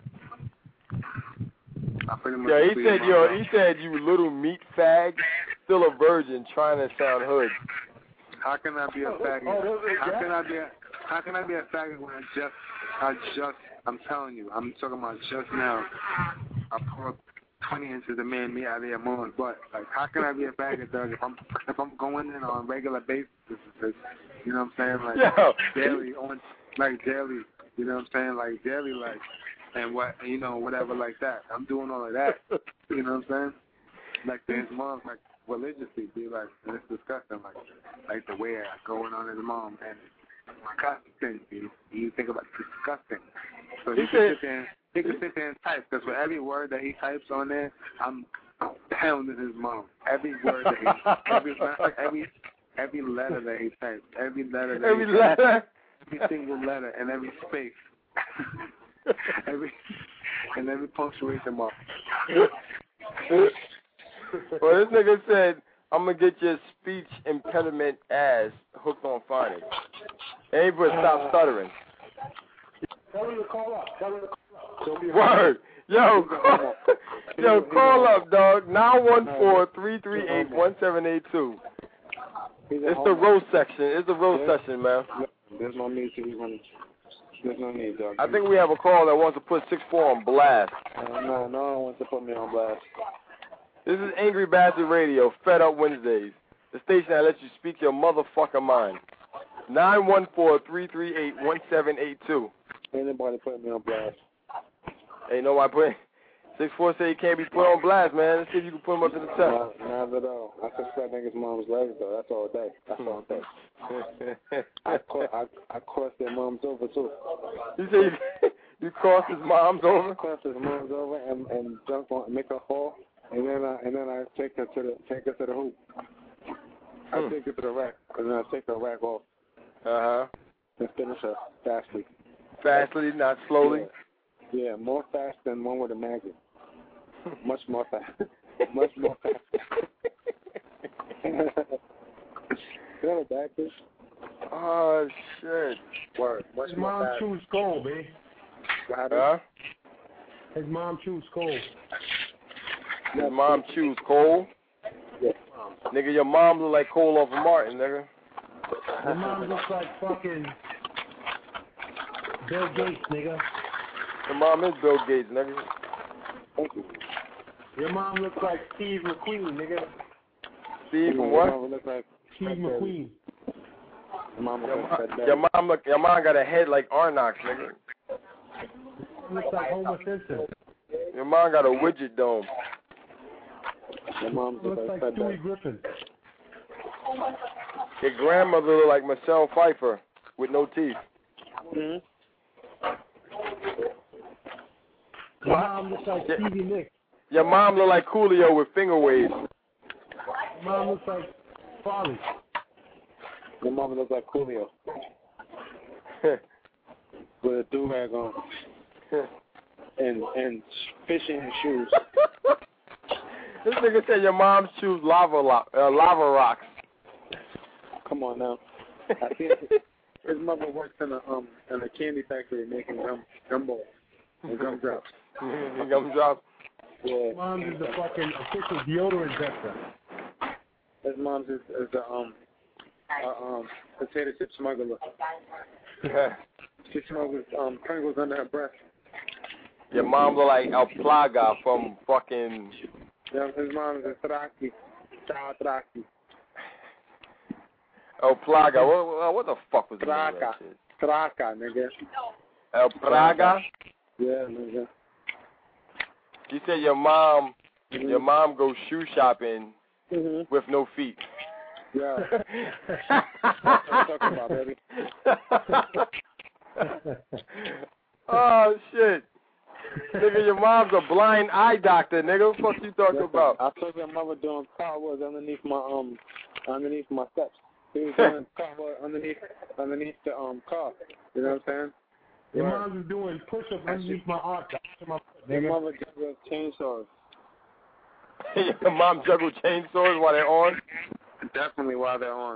Yeah, he said you little meat fag, still a virgin, trying to sound hood. How can I be a faggot? How can I be a faggot when I'm telling you, I'm talking about just now. I poured 20 inches of man meat out of your mom's butt. Like, how can I be a faggot, dog? If I'm going in on a regular basis, you know what I'm saying? Like daily, you know what I'm saying? Like daily, like. And whatever like that. I'm doing all of that. You know what I'm saying? Like his mom's like religiously be like, and it's disgusting. Like the way I going on his mom and disgusting. You think about disgusting. So he can sit there and type because for every word that he types on there, I'm pounding his mom. Every word that he every letter that he types, every single letter and every space. every punctuation mark. Well, this nigga said, I'm going to get your speech impediment ass hooked on phonics. Avery, stop stuttering. Tell him to call up. Word. Yo, call up, dog. 914-338-1782. It's the roast section. It's the roast session, man. There's no need to even... There's no need, dog. I think we have a call that wants to put 6-4 on blast. No one wants to put me on blast. This is Angry Bastard Radio, Fed Up Wednesdays. The station that lets you speak your motherfucking mind. 914-338-1782. Ain't nobody putting me on blast. Ain't nobody putting... 6-4 say he can't be put on blast, man. Let's see if you can put him up to the top. Not at all. I suspect niggas' mom's legs, though. That's all day. I crossed their moms over, too. You say you crossed his moms over? I crossed his moms over and jump on, make her fall, and then I take her to the hoop. I take her to the rack, and then I take her rack off. And finish her fastly. Fastly, not slowly? Yeah, more fast than one with a magnet. Much more fast. Much more fast. You know what that is? Oh, shit. Word. Much His more mom fast. chews coal, babe. Huh? His mom chews coal. His mom chews coal? Yeah. Nigga, your mom look like Cole off of Martin, nigga. Your mom looks like fucking Bill Gates, nigga. Your mom is Bill Gates, nigga. Thank you. Your mom looks like Steve McQueen, nigga. Steve from what? Steve McQueen. Your mom got a head like Arnox, nigga. Looks like Homer Simpson. Your mom got a widget dome. Your mom looks like Stewie Griffin. Your grandmother look like Michelle Pfeiffer with no teeth. Mm-hmm. Your mom looks like Stevie Nicks. Your mom look like Coolio with finger waves. Your mom looks like Farley. Your mom looks like Coolio. With a do-rag on. and fishing shoes. This nigga said your mom's shoes lava rocks. Come on now. His mother works in a candy factory making gumballs and gumdrops. Gumdrops. Yeah. Mom is the fucking official deodorant tester. His mom's is a potato chip smuggler. She smuggles Pringles under her breath. Your mom look like El Plaga from fucking. Yeah, his mom is a Traki. El Plaga. What the fuck was the name of that shit? Traka, nigga. El Plaga? Yeah, nigga. You said your mom goes shoe shopping with no feet. Yeah. That's what I'm talking about, baby. Oh, shit. Nigga, your mom's a blind eye doctor, nigga. What the fuck you talking about? I told your mother doing cartwheels underneath my steps. He was doing cartwheels underneath the car. You know what I'm saying? Your mom's is doing push-ups underneath my arm. Your mother juggles chainsaws. Your mom juggles chainsaws while they're on? Definitely while they're on.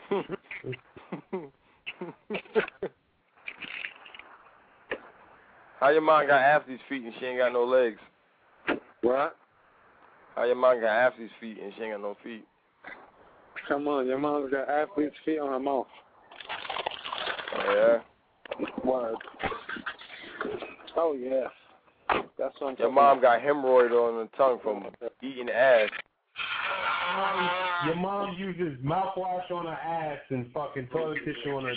How your mom got athlete's feet and she ain't got no legs? What? How your mom got athlete's feet and she ain't got no feet? Come on, your mom's got athlete's feet on her mouth. Yeah. What? Oh, yeah. That's what I'm Your mom got hemorrhoid on the tongue from eating ass. Your mom uses mouthwash on her ass and fucking toilet tissue on her.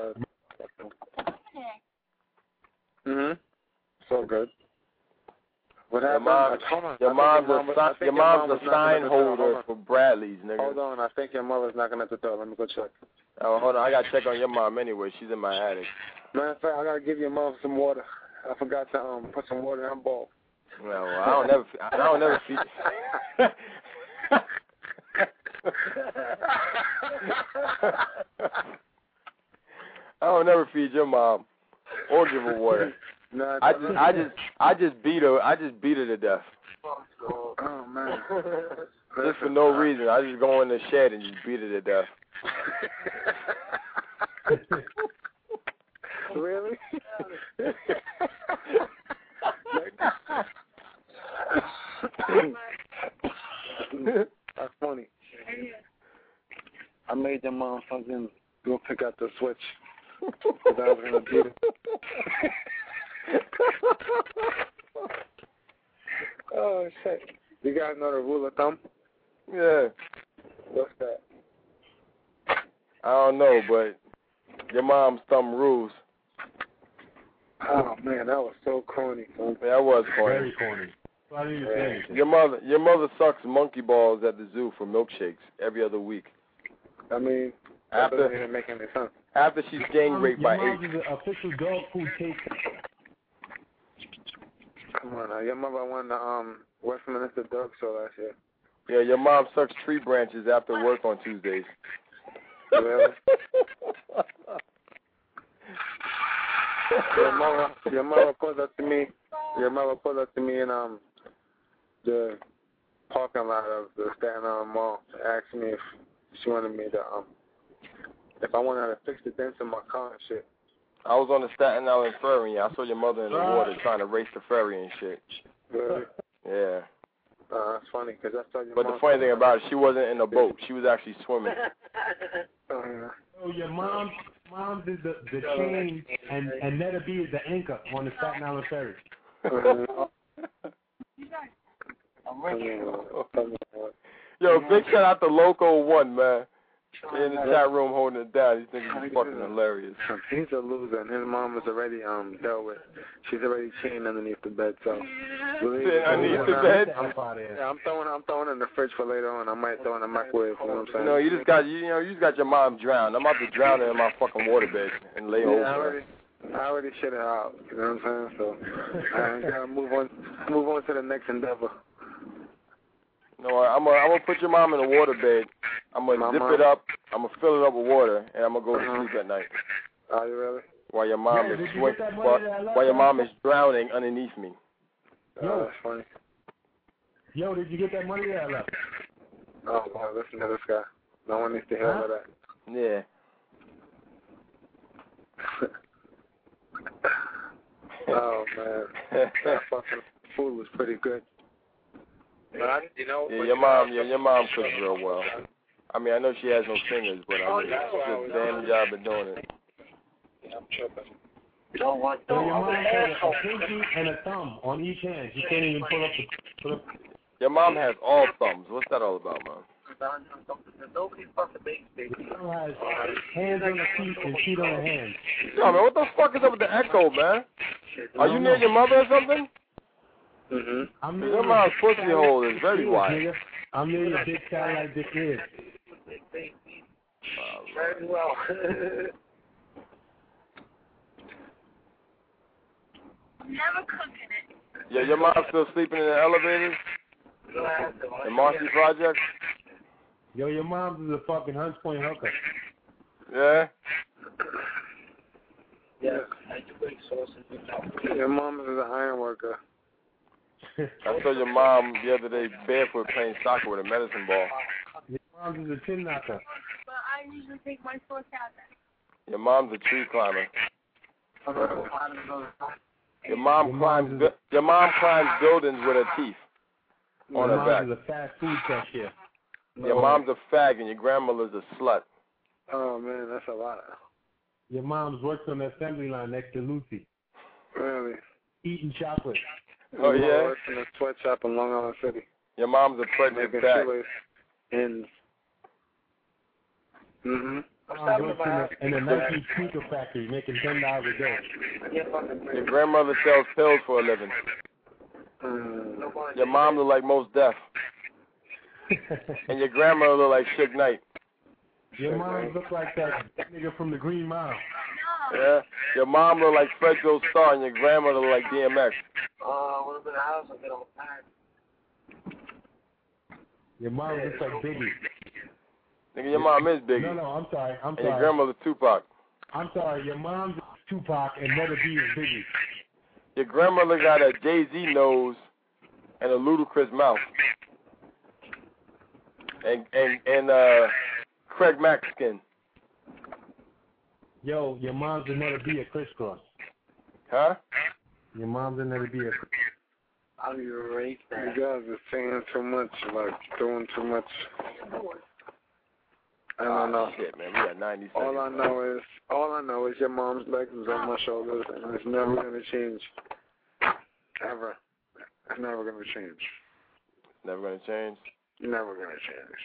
So good. What your happened? Your mom's a sign holder for Bradley's, nigga. Hold on, I think your mother's knocking at the door. Let me go check. Oh, hold on, I gotta check on your mom anyway. She's in my attic. Matter of fact, I gotta give your mom some water. I forgot to put some water in her bowl. No, I don't never feed. I don't never feed your mom or give her water. No, I just beat her. I just beat her to death. Oh man. Just for no reason. I just go in the shed and just beat her to death. Really? That's funny. I made your mom fucking go pick out the switch because I was gonna beat it. Oh shit! You guys know the rule of thumb? Yeah. What's that? I don't know, but your mom's thumb rules. Oh man, that was so corny, son. That was corny. Very corny. I didn't even say anything. Your mother sucks monkey balls at the zoo for milkshakes every other week. I mean, that doesn't even make any sense. After she's gang raped by 8. Your mom is an official dog food taster. Come on now, your mother won the Westminster Dog Show last year. Yeah, your mom sucks tree branches after work on Tuesdays. Really? Your mother pulled up to me. Your mother pulled up to me in the parking lot of the Staten Island Mall. Asked me if she wanted me to if I wanted her to fix the dents in my car and shit. I was on the Staten Island ferry. I saw your mother in the water trying to race the ferry and shit. Really? Yeah. That's funny because I saw your But mom. the funny thing about it, she wasn't in a boat. She was actually swimming. Oh, your mom's is the chain and Netta B is the anchor on the Staten Island ferry. Yo, big shout out to Loco One, man. In the chat room holding it down. These niggas is fucking hilarious. He's a loser, and his mom is already dealt with. She's already chained underneath the bed, so. Underneath the bed? Yeah, I'm throwing it in the fridge for later on. I might throw it in the microwave. You know what I'm saying? No, you just got your mom drowned. I'm about to drown her in my fucking waterbed and lay over her. I already shit her out. You know what I'm saying? So I gotta move on to the next endeavor. No, I'm gonna put your mom in a waterbed. I'm gonna zip it up. I'm gonna fill it up with water, and I'm gonna go to sleep at night. Are you really? While your mom is drowning underneath me. That's funny. Yo, did you get that money that I left? Oh, wow, listen to this guy. No one needs to hear all of that. Yeah. Oh man, that fucking food was pretty good. But yeah, your mom cooks real well. I mean, I know she has no fingers, but I mean, she does a damn job at doing it. Yeah, I'm tripping. You know what, though? Your mom has a pinky and a thumb on each hand. She can't even pull up. Your mom has all thumbs. What's that all about, man? Your mom has hands on the feet and feet on the hands. Yo, man, what the fuck is up with the echo, man? Are you near your mother or something? Mm-hmm. Your mom's pussy hole is very wide. I'm near your big satellite dick is. Very well. Never cooking it. Yeah, your mom's still sleeping in the elevators? The Marcy Project? Yo, your mom's is a fucking Hunts Point hooker. Yeah? Yeah. Your mom is an iron worker. I saw your mom the other day barefoot playing soccer with a medicine ball. Your mom's is a chin knocker. But I usually take my fork out there. Your mom's a tree climber. Your mom climbs buildings with her teeth on her back. Your mom's is a fast food cashier. Your mom's a fag and your grandmother's a slut. Oh man, that's a lot. Your mom's works on the assembly line next to Lucy. Really? Eating chocolate. Oh yeah? Works in a sweatshop in Long Island City. Your mom's a pregnant fag. And in a Nike sneaker factory making $10 a day. Your grandmother sells pills for a living. Your mom look like Mos Def. And your grandmother look like Suge Knight. Your mom look like that nigga from the Green Mile. Yeah. Your mom look like Fred Joe Star and your grandmother look like DMX. What about the house? I get all tired. Your mom looks like Biggie. Nigga, your mom is Biggie. No, I'm sorry. And your grandmother's Tupac. I'm sorry. Your mom's Tupac and Mother B is Biggie. Your grandmother got a Jay-Z nose and a ludicrous mouth. And Craig Mack skin. Yo, your mom's another B at Crisscross. Huh? Your mom's another B at Crisscross. I'll erase that. You guys are saying too much, like doing too much. I don't know. Shit, man, we got 90 seconds. All I know is your mom's legs is on my shoulders, and it's never gonna change. Ever. It's never gonna change. Never gonna change? Never gonna change.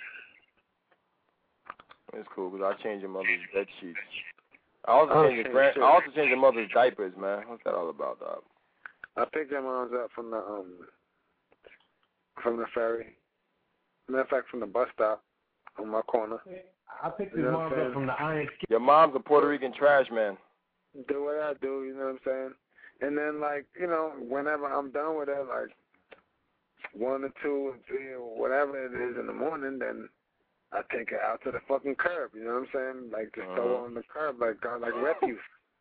It's cool because I changed your mother's bed sheets. I also changed your mother's diapers, man. What's that all about, dog? I picked your mom's up from the ferry. Matter of fact, from the bus stop on my corner. I picked his mom up from the Iron Skate. Your mom's a Puerto Rican trash man. Do what I do, you know what I'm saying? And then, like, you know, whenever I'm done with it, like 1 or 2 or 3 or whatever it is in the morning, then I take it out to the fucking curb, you know what I'm saying? Like, just throw it on the curb, like refuse.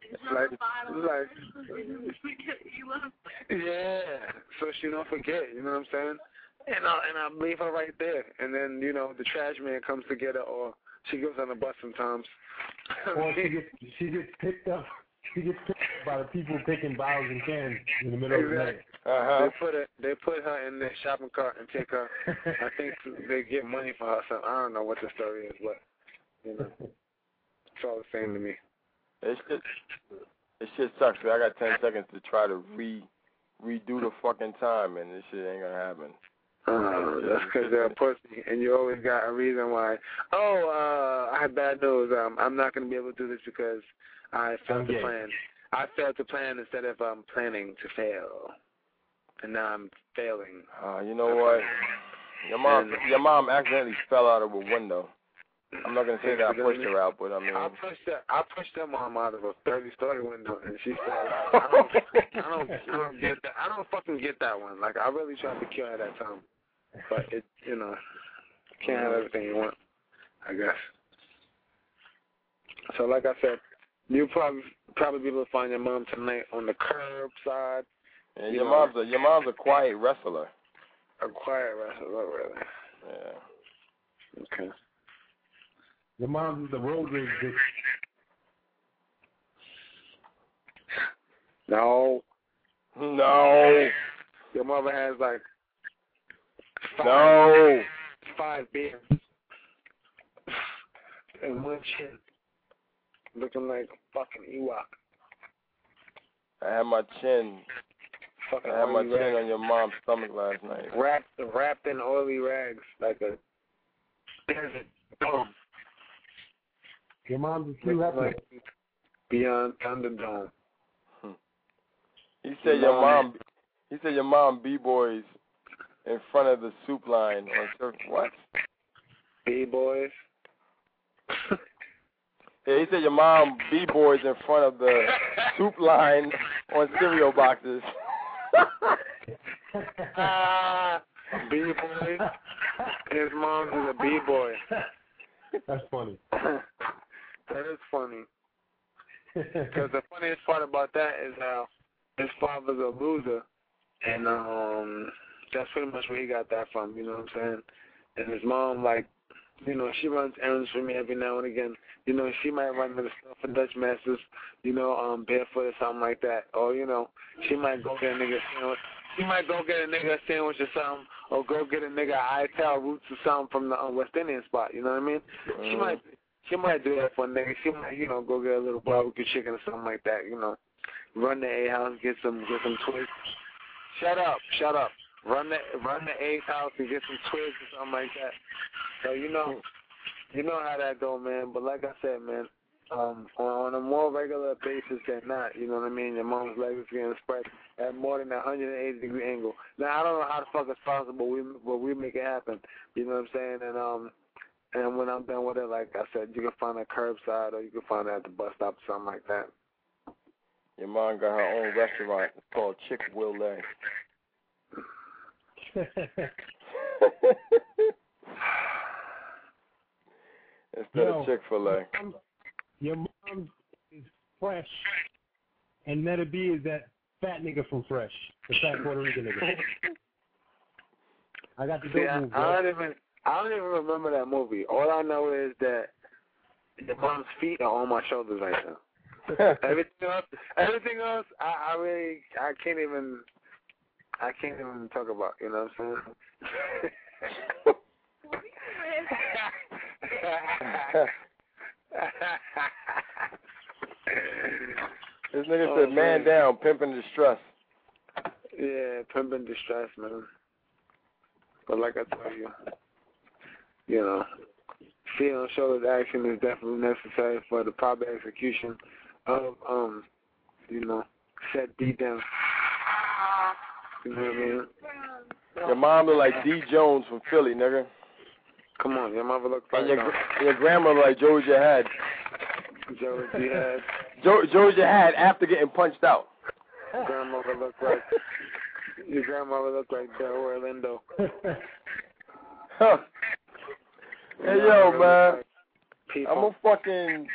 Yeah, so she don't forget, you know what I'm saying? And I leave her right there. And then, you know, the trash man comes to get her, or she goes on the bus sometimes. Or she gets picked up. She gets picked up by the people picking bottles and cans in the middle of the night. They put her in their shopping cart and take her. I think they get money for her. So I don't know what the story is, but you know, it's all the same to me. It shit sucks. I got 10 seconds to try to redo the fucking time, and this shit ain't gonna happen. That's because they're a pussy, and you always got a reason why. I have bad news. I'm not gonna be able to do this because I failed to plan. I failed to plan instead of planning to fail, and now I'm failing. You know what? Your mom accidentally fell out of a window. I'm not gonna say that I pushed her out, but I mean, I pushed her mom out of a 30-story window, and she fell out. I don't get that. I don't fucking get that one. Like, I really tried to kill her that time, but it, you know, you can't have everything you want, I guess. So, like I said, you'll probably be able to find your mom tonight on the curbside. Yeah, your mom's a quiet wrestler. A quiet wrestler, really. Yeah. Okay. Your mom's is the road rage bitch. No. No. Your mother has like five beards and one chin, looking like a fucking Ewok. I had my chin. Fucking I had my oily chin rags. on your mom's stomach last night. Wrapped in oily rags like a desert dome. Your mom's a cute like beyond Thunderdome. He said your mom b-boys in front of the soup line on surf. What? B-boys? Yeah, he said your mom b-boys in front of the soup line on cereal boxes. B-boy? His mom is a B-boy. That's funny. That is funny. Because the funniest part about that is how his father's a loser, and that's pretty much where he got that from, you know what I'm saying? And his mom, like, you know, she runs errands for me every now and again. You know, she might run to the store for Dutch Masters, you know, barefoot or something like that. Or, you know, she might go get a nigga a sandwich. She might go get a nigga a sandwich or something, or go get a nigga Ital Roots or something from the West Indian spot, you know what I mean? She might do that for a nigga. She might, you know, go get a little barbecue chicken or something like that, you know. Run the A house, get some twigs. Shut up. Run the A house and get some twigs or something like that. So you know how that go, man. But like I said, man, on a more regular basis than not, you know what I mean. Your mom's leg is getting spread at more than a 180-degree angle. Now I don't know how the fuck it's possible, but we make it happen. You know what I'm saying? And when I'm done with it, like I said, you can find it curbside or you can find it at the bus stop or something like that. Your mom got her own restaurant. It's called Chick-fil-A. Instead of Chick-fil-A. Your mom is Fresh, and Netta B is that fat nigga from Fresh, the fat Puerto Rican nigga. I got the dope move, I don't even remember that movie. All I know is that your mom's feet are on my shoulders right now. Everything else, I can't even talk about. You know what I'm saying? This nigga said, man down, pimpin' distress. Yeah, pimpin' distress, man. But like I tell you, you know, feet on shoulders action is definitely necessary for the proper execution of, you know, set beat down. You know what I mean? Your mom look like D. Jones from Philly, nigga. Come on, your mother looks like... And your grandmother like Joe Jihad. Joe Jihad. Joe Jihad after getting punched out. Grandmother looks like... Your grandmother looks like Delroy Lindo. Huh. Hey, yo, man. I'm a fucking...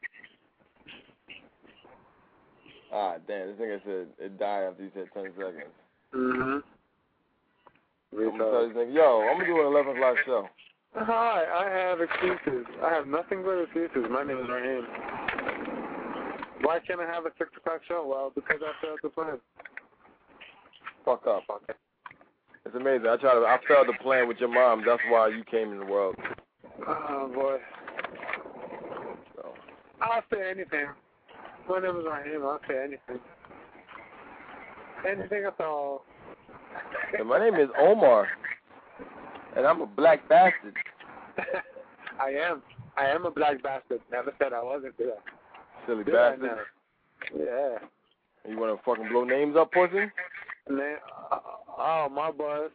Ah, damn, this nigga said it died after you said 10 seconds. Mm-hmm. I'm gonna tell this nigga, yo, I'm gonna do an 11 o'clock show. Hi, I have excuses. I have nothing but excuses. My name is Raheem. Why can't I have a 6 o'clock show? Well, because I failed to plan. Fuck up. It's amazing. I failed to plan with your mom. That's why you came in the world. Oh, boy. So. I'll say anything. My name is Raheem. I'll say anything. Anything at all. And my name is Omar. And I'm a black bastard. I am a black bastard. Never said I wasn't there. Silly bastard. Yeah. You want to fucking blow names up, pussy? Oh, my boss.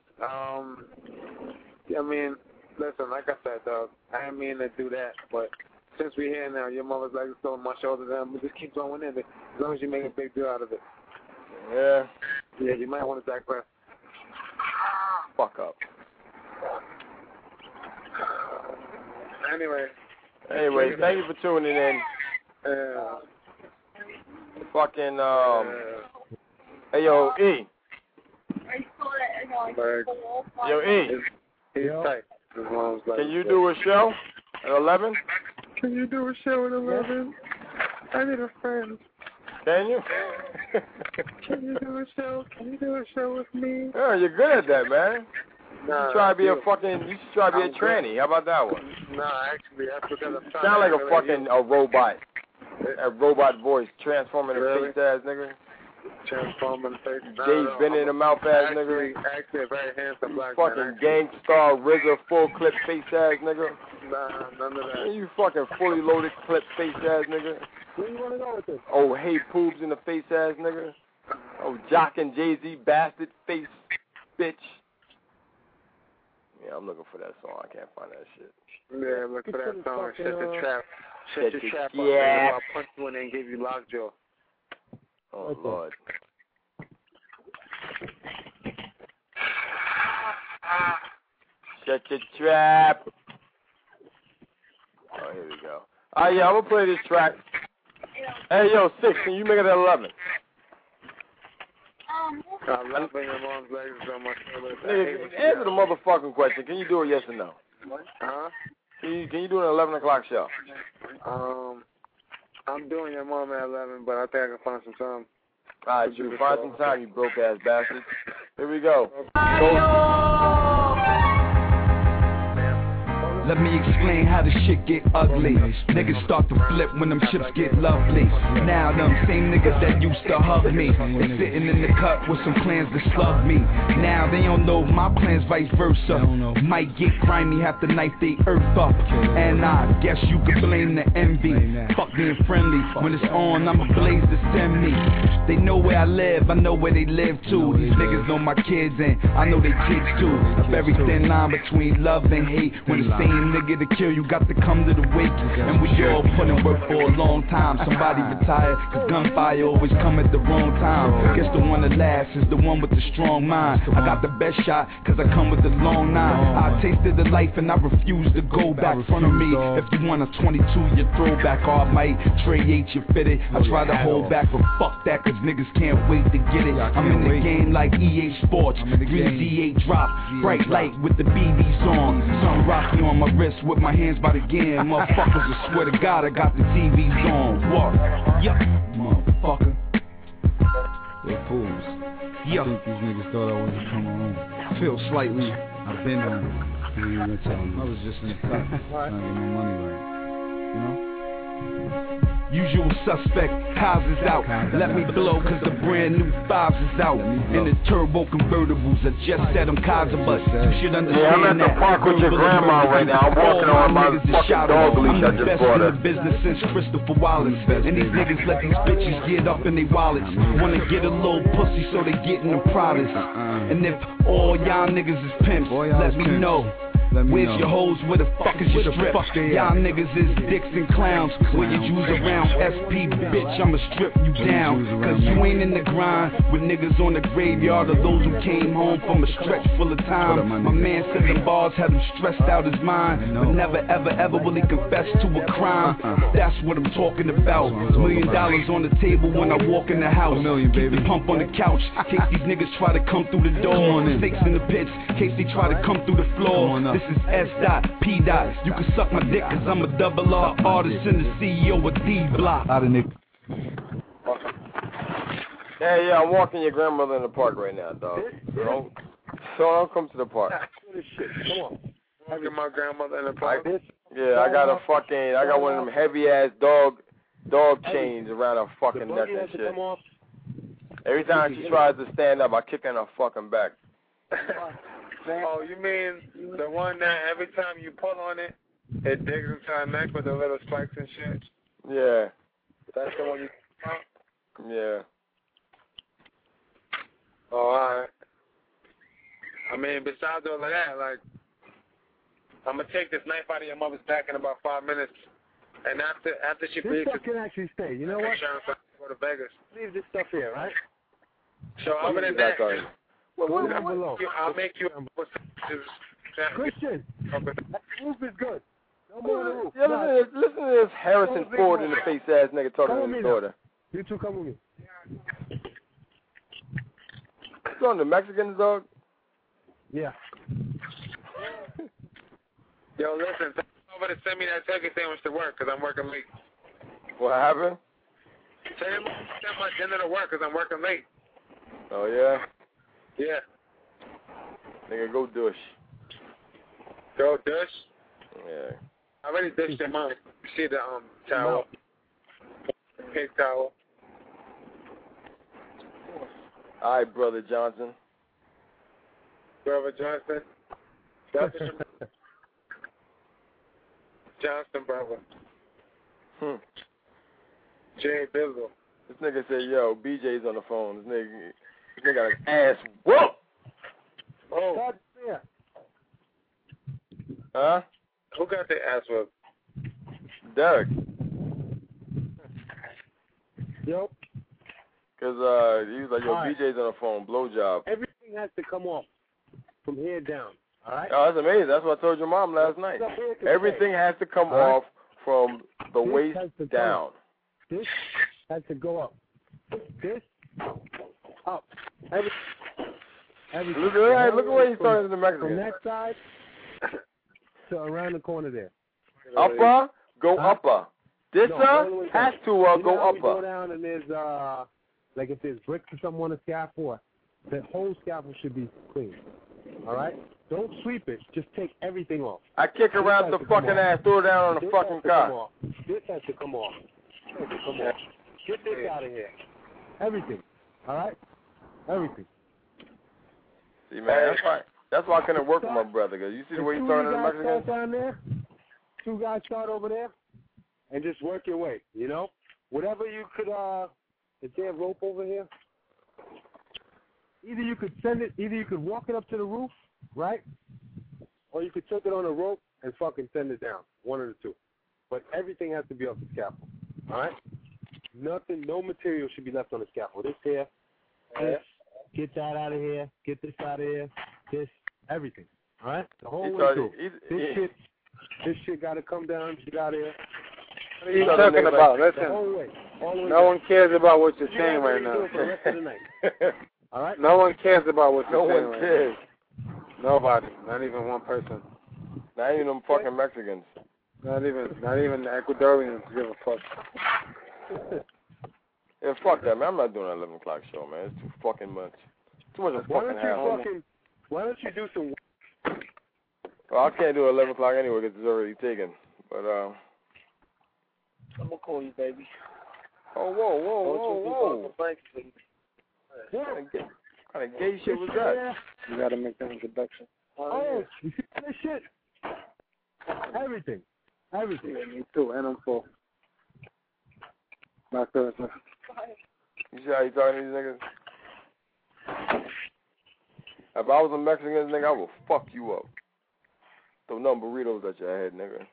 I mean, listen, like I said, dog, I didn't mean to do that, but since we're here now, your mother's like it's on my shoulders, and just keep going in it, as long as you make a big deal out of it. Yeah. Yeah, you might want to digress. Fuck up. Anyway, thank you for tuning in. Fucking, hey, yo, E. Yo, E. He's tight. Can you do a show at 11? Can you do a show at 11? I need a friend. Can you? Can you do a show? Can you do a show with me? Yeah, you're good at that, man. Nah, you try to be a fucking. You should try to be a tranny. How about that one? Nah, actually, that's because I'm trying. Sound like to a fucking a robot. A robot voice, transforming really? a face ass nigga. Transforming the face. Dave Bennett in the mouth ass nigga. Actually, a very handsome black fucking man. Gangstar RZA full clip face ass nigga. Nah, none of that. You fucking fully loaded clip face ass nigga. Where you want to go with this? Oh, hey poobs in the face ass nigga. Oh, Jock and Jay-Z bastard face bitch. Yeah, I'm looking for that song. I can't find that shit. Yeah, look for that song. Shut the trap. Shut your trap up. Yeah. I'll punch you in and give you lockjaw. Oh, Lord. Shut your trap. Oh, here we go. Yeah, I'm going to play this track. Hey, yo, 6, can you make it at 11? I'm loving your mom's legs so much. Nigga, answer the motherfucking question. Can you do it yes or no? Huh? Can you do an 11 o'clock show? I'm doing your mom at 11, but I think I can find some time. All right, you find some time, you broke-ass bastard. Here we go. Let me explain how the shit get ugly. Niggas start to flip when them chips get lovely. Now them same niggas that used to hug me, they sitting in the cut with some plans to slug me. Now they don't know my plans, vice versa. Might get grimy, have to knife they earth up. And I guess you could blame the envy. Fuck being friendly, when it's on I'ma blaze to send me. They know where I live, I know where they live too. These niggas know my kids and I know they kids too. A very thin line between love and hate. When the same nigga to kill you got to come to the wake. And we all put in work for a long time. Somebody retired, cause gunfire always come at the wrong time. Guess the one that lasts is the one with the strong mind. I got the best shot, cause I come with the long nine. I tasted the life and I refuse to go back. Front of me, if you want a 22, you throwback. Or I might trade 8, you fit it. I try to hold back, but fuck that, cause niggas can't wait to get it. I'm in the game like EA Sports. Green D8 drop, bright light with the BBs on. Sun rocky on my wrist with my hands by the game. Motherfuckers, I swear to God, I got the TVs on. What? Yeah, motherfucker. Yo, fools. Yeah. I think these niggas thought I wasn't coming home. Feel slightly. I've been home. I ain't even tell them. I was just in the cut. Trying to get my money right. You know? Usual suspect, cars is out. Let me blow cause the brand new 5s is out. And the turbo convertibles are just set them cars of us. You should understand that. Yeah, I'm at the park with your grandma right now. I'm walking on my fucking dog leash I just bought her. I'm the best in the business since Christopher Wallace. And these niggas let these bitches get up in their wallets. Wanna get a little pussy so they get in the products. And if all y'all niggas is pimps, let me know. Where's your hoes? Where the fuck is your strip? Y'all niggas is dicks and clowns. Where you Jews around SP, bitch, I'ma strip you down. Cause you ain't in the grind with niggas on the graveyard of those who came home from a stretch full of time. My man said the bars had him stressed out his mind, but never ever ever will he confess to a crime. That's what I'm talking about. $1 million on the table when I walk in the house. Keep the pump on the couch, in case these niggas try to come through the door. Snakes in the pits, in case they try to come through the floor. This is S. P. You can suck my dick cause I'm a double R artist and the CEO of D-Block. Yeah, I'm walking your grandmother in the park right now, dog. So don't come to the park. Come on. Walking my grandmother in the park? Yeah, I got one of them heavy ass dog chains around her fucking neck and shit. Every time she tries to stand up, I kick her in her fucking back. Oh, you mean the one that every time you pull on it, it digs into her neck with the little spikes and shit? Yeah. That's the one you... Yeah. Oh, alright. I mean, besides all of that, like, I'm going to take this knife out of your mother's back in about 5 minutes. And after she this stuff can actually stay. You know what? Go to Vegas. Leave this stuff here, right? So other than that... I'll make you Christian, that roof is good. No more on the roof. Yeah, listen to this Harrison Ford in the face ass nigga talking to his daughter. You two come with me. You on the Mexicans, dog? Yeah. Yo, listen, tell over to send me that turkey sandwich to work because I'm working late. What happened? Tell him to send my dinner to work because I'm working late. Oh, yeah? Yeah. Nigga, go douche. Go douche? Yeah. I already dished your mom. You see the towel. Pink towel. All right, Brother Johnson. Brother Johnson. Johnson, brother. Jay Bizzle. This nigga said, yo, BJ's on the phone. This nigga got his ass whooped. Oh. Huh? Who got their ass whooped? Derek. Yo. Because he was like, yo, right. BJ's on the phone, blowjob. Everything has to come off from here down, all right? Oh, that's amazing. That's what I told your mom last night. Everything has to come off from the waist down. This has to go up. This, up. Everything. Look at where he's starting the Mexican. From that side to around the corner there. Upper, go upper. This has to go upper. Go down and there's like if there's bricks or something on the scaffold, the whole scaffold should be clean. All right? Don't sweep it. Just take everything off. I kick around the fucking ass, throw it down on the fucking car. This has to come off. This has to come off. Get this out of here. Everything. All right? Everything. See, man, that's why I couldn't work with my brother, because you see the way he's turning the Mexican? Down there, 2 guys start over there, and just work your way, you know? Whatever you could, is there a rope over here? Either you could walk it up to the roof, right? Or you could take it on a rope and fucking send it down. One of the two. But everything has to be off the scaffold, all right? Nothing, no material should be left on the scaffold. This here, this, get that out of here, get this out of here, this, everything, all right? The whole way through. This shit got to come down, get out of here. What are you talking about? Listen, the whole way no one cares about what you're saying right now. For the rest of the night. All right? No one cares about what you're saying. No one cares. Nobody. Not even one person. Not even them fucking Mexicans. Not even the Ecuadorians give a fuck. Yeah, fuck that, man. I'm not doing an 11 o'clock show, man. It's too fucking much. Too much of fucking hassle. Why don't you do some... Well, I can't do 11 o'clock anyway because it's already taken. But, I'm going to call you, baby. Oh, whoa. What kind of gay shit was that? You got to make that introduction. Oh, you see that shit? Everything. Yeah, me too, and I'm full. My cousin. You see how you talking to these niggas? If I was a Mexican nigga, I would fuck you up. Throw nothing burritos at your head, nigga.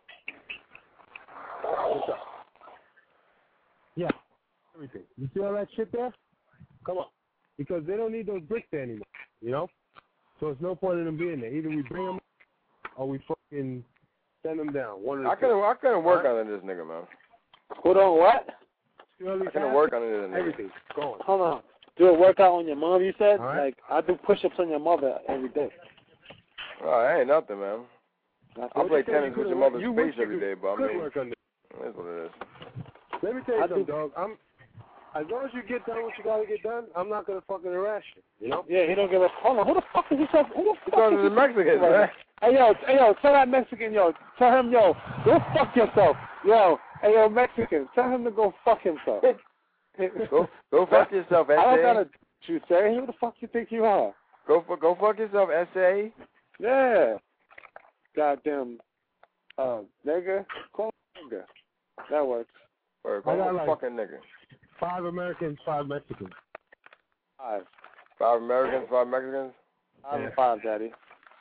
Yeah, everything. You see all that shit there? Come on. Because they don't need those bricks there anymore, you know? So it's no point in them being there. Either we bring them or we fucking send them down. I couldn't work on this nigga, man. Hold on, what? I couldn't work on this nigga. Everything. Go on. Hold on. Do a workout on your mom, you said? Right. Like, I do push-ups on your mother every day. Oh, that ain't nothing, man. I play tennis with your mother's face every day, but I mean, that's what it is. Let me tell you something, dog. As long as you get done what you gotta get done, I'm not gonna fucking harass you. You know? Yeah, he don't give a. Hold on, who the fuck is he talking? Who the fuck? Because of the Mexicans, man. Hey yo, tell that Mexican, yo, tell him, yo, go fuck yourself, yo. Hey yo, Mexican, tell him to go fuck himself. Go fuck yourself, S.A. I don't gotta shoot, say. Who the fuck you think you are? Go fuck yourself, S.A. Yeah. Goddamn, nigga, call nigga. That works. Or call a fucking nigga. 5 Americans, 5 Mexicans. 5. 5 Americans, 5 Mexicans? 5 and 5, Daddy.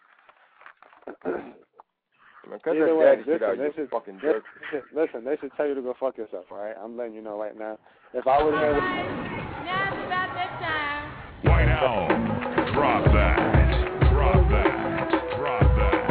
Man, cut that daddy shit out, you fucking jerk. Listen, they should tell you to go fuck yourself, alright? I'm letting you know right now. If I was here with... Now it's about that time. White Owl, drop that. Drop that. Drop that.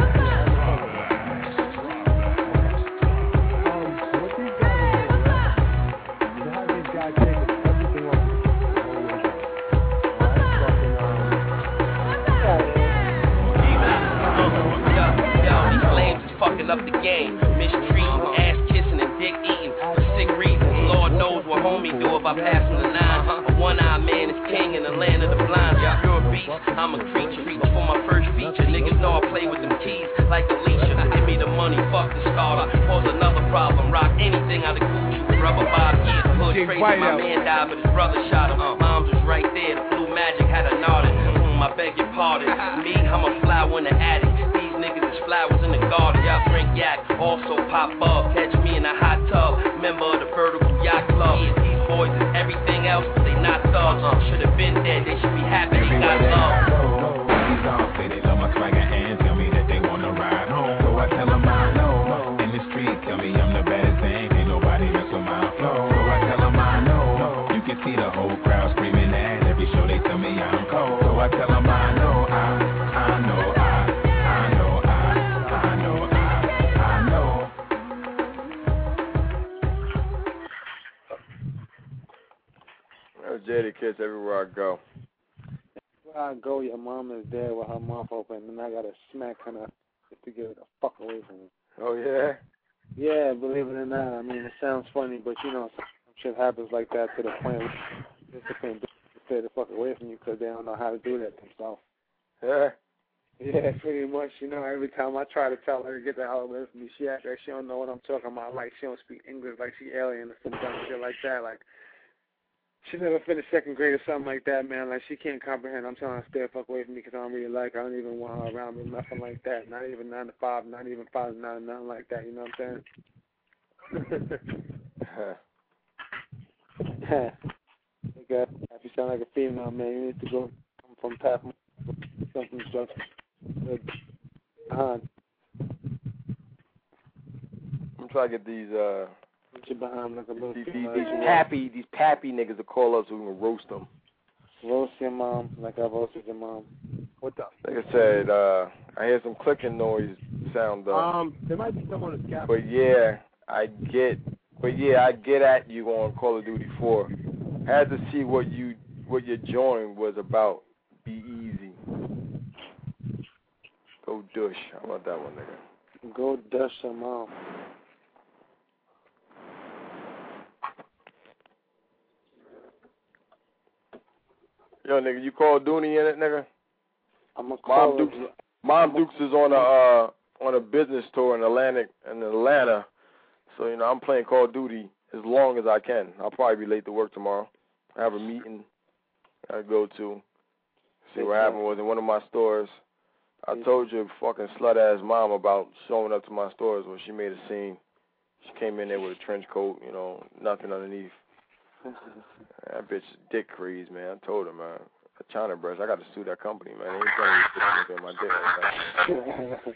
Fucking up the game, mistreating, ass kissing, and dick eating for sick reasons. Lord knows what homie do if I pass from the nine. A one-eyed man is king in the land of the blind. Yeah, you're a beast, I'm a creature. Before my first feature, niggas know I play with them keys like Alicia. Give me the money, fuck the starter. Pose another problem, rock anything out of Gucci with rubber 5 years. Hood crazy, my man died, but his brother shot him. Moms was right there, the blue magic had a nodded. I beg your pardon. Me, I'm a flower in the attic. These niggas is flowers in the garden. Y'all drink yak, also pop up. Catch me in a hot tub. Member of the Vertical Yacht Club. These boys is everything else, but they not thugs. Should have been dead, they should be happy they got love. These all say they love my swagger and tell me that they wanna ride home. So I tell them I know. In the street, tell me I'm the baddest thing. Ain't nobody mess with my flow. So I tell them I know. You can see the whole crowd screaming at every show. They tell me I'm cold. So I tell them I know. Jadakiss everywhere I go. Where I go, your mom is there with her mouth open, and I gotta smack her to get her the fuck away from me. Oh yeah? Yeah, believe it or not. I mean, it sounds funny, but you know, some shit happens like that to the point where they can't stay the fuck away from you because they don't know how to do that themselves. Yeah. Yeah, pretty much. You know, every time I try to tell her to get the hell away from me, she acts like she don't know what I'm talking about. Like she don't speak English, like she alien or some dumb shit like that. Like she never finished second grade or something like that, man. Like she can't comprehend. I'm telling her to stay the fuck away from me because I don't really like her. I don't even want her around me, nothing like that. Not even 9 to 5, not even 5 to 9, nothing like that. You know what I'm saying? If you sound like a female, man, you need to go come from Pat. Something just behind. I'm trying to get these behind like a little these pappy niggas to call up so we can roast them. Roast your mom like I roasted your mom. What the? Like I said, I hear some clicking noise sound. There might be someone on the scaffold. But yeah, I get at you on Call of Duty 4. Had to see what your join was about. Be easy. Go dush. How about that one, nigga? Go dush your mom. Yo, nigga, you call Dooney in it, nigga? I'm a call Mom Dukes is on a business tour in Atlanta. So, you know, I'm playing Call of Duty as long as I can. I'll probably be late to work tomorrow. I have a meeting I go to. See what happened was in one of my stores. I told your fucking slut-ass mom about showing up to my stores when she made a scene. She came in there with a trench coat, you know, nothing underneath. That bitch dick crazy, man. I told her, man. A China breast. I got to sue that company, man. They ain't trying to get my dick like that.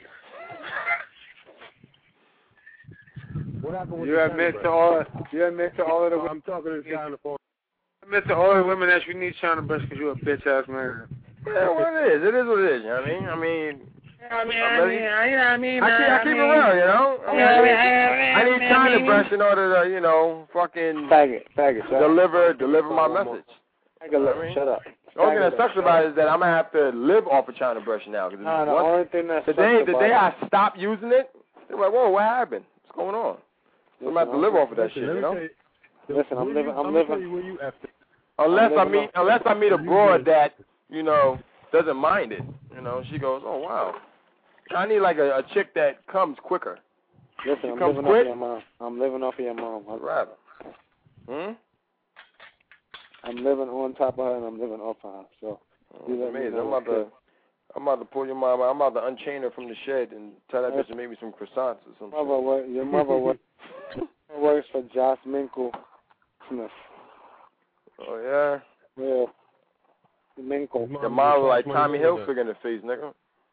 What happened with you admit to all of the I'm talking to this guy on the phone. Admit to all the women that you need China breast because you're a bitch ass man. Yeah, what it is. It is what it is, you know what I mean? I keep it real, you know? I need China breast in order to, you know, fucking faggot, deliver my message. Shut up. The only thing that sucks about it is that I'm going to have to live off of China brush now. Cause the only thing that the day I stop using it, they're like, whoa, what happened? What's going on? So I'm going to have to live off of that shit, you know? Listen, I'm living. Unless I meet a broad that, you know, doesn't mind it. You know, she goes, oh, wow. I need like a chick that comes quicker. Listen, I'm living off your mom. I'm living off of your mom. I'd rather. I'm living on top of her and I'm living off of her. So amazing. I'm about to pull your mom out. I'm about to unchain her from the shed and tell that bitch to make me some croissants or something. Your mother works for Josh Minkle Smith. Oh yeah. Yeah. Minkle. Your mom was like Tommy Hilfiger in the face, nigga.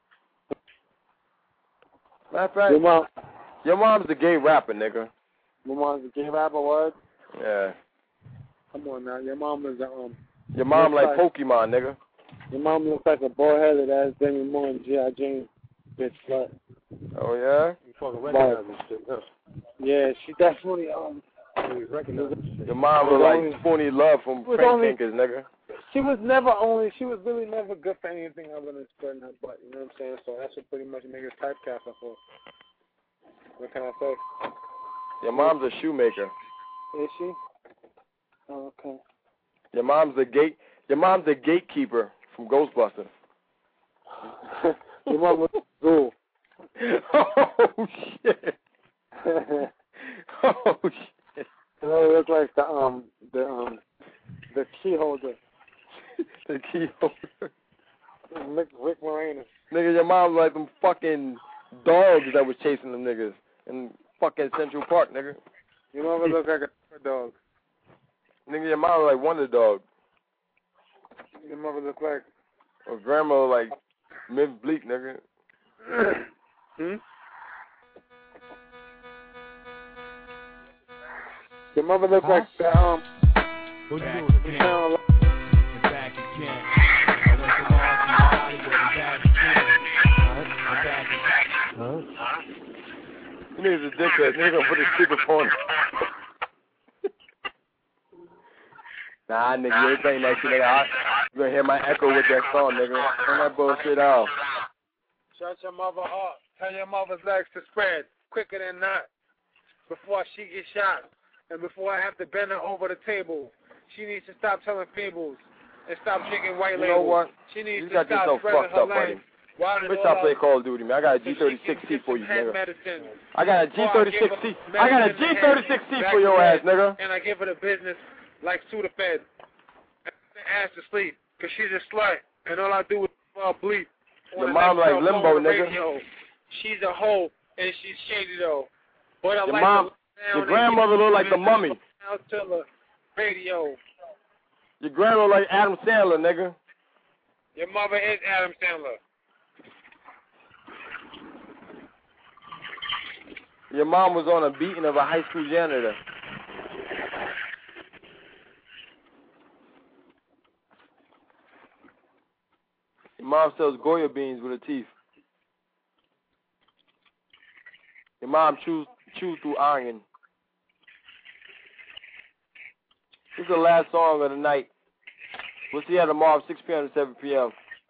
Matter of fact, your mom's the gay rapper, nigga. Your mom's the gay rapper, what? Yeah. Come on now, your mom is your mom like Pokemon, nigga. Your mom looks like a bald-headed ass Demi Moore and G.I. Jane bitch slut. Oh yeah. You fucking recognize this shit, huh? Yeah, she definitely Your mom was like Spoony Love from Frank Tinkers, nigga. She was really never good for anything other than spreading her butt, you know what I'm saying? So that's what pretty much niggas typecast her for. What can I say? Your mom's a shoemaker. Is she? Oh, okay. Your mom's the gatekeeper from Ghostbusters. Your mom was cool. Oh shit. Oh shit. You know, it looks like the key holder. The key holder. Rick Moranis. Nigga, your mom's like them fucking dogs that was chasing them niggas in fucking Central Park, nigga. Your mother look like a dog. Nigga, your mom like Wonder Dog. Your mother look like... Or grandma like Miss Bleak, nigga. Your mother look like the, What you doing? You're back again. I went to Hollywood, I'm back again. You niggas a dickhead. Nigga gonna put his speakerphone. Nah, nigga, you ain't playing that shit, nigga. You gonna hear my echo with that song, nigga. Turn that bullshit off. Shut your mother up. Tell your mother's legs to spread quicker than that. Before she gets shot and before I have to bend her over the table, she needs to stop telling fables and stop drinking white label. You know what? She needs you to got stop yourself spreading fucked her up, buddy. Bitch, I play Call of Duty, man. I got a G36C for you, nigga. I got a G36C. I got a G36C for your ass, nigga. And I give her the business like Sudafed. And ass to sleep, cause she's a slut, and all I do is bleep. Your mom like Limbo, nigga. She's a hoe, and she's shady though. But I your like mom, your grandmother look like the Mummy. Out to the radio. Your grandma like Adam Sandler, nigga. Your mother is Adam Sandler. Your mom was on a beating of a high school janitor. Your mom sells Goya beans with her teeth. Your mom chews through iron. This is the last song of the night. We'll see you tomorrow, 6 p.m. to 7 p.m.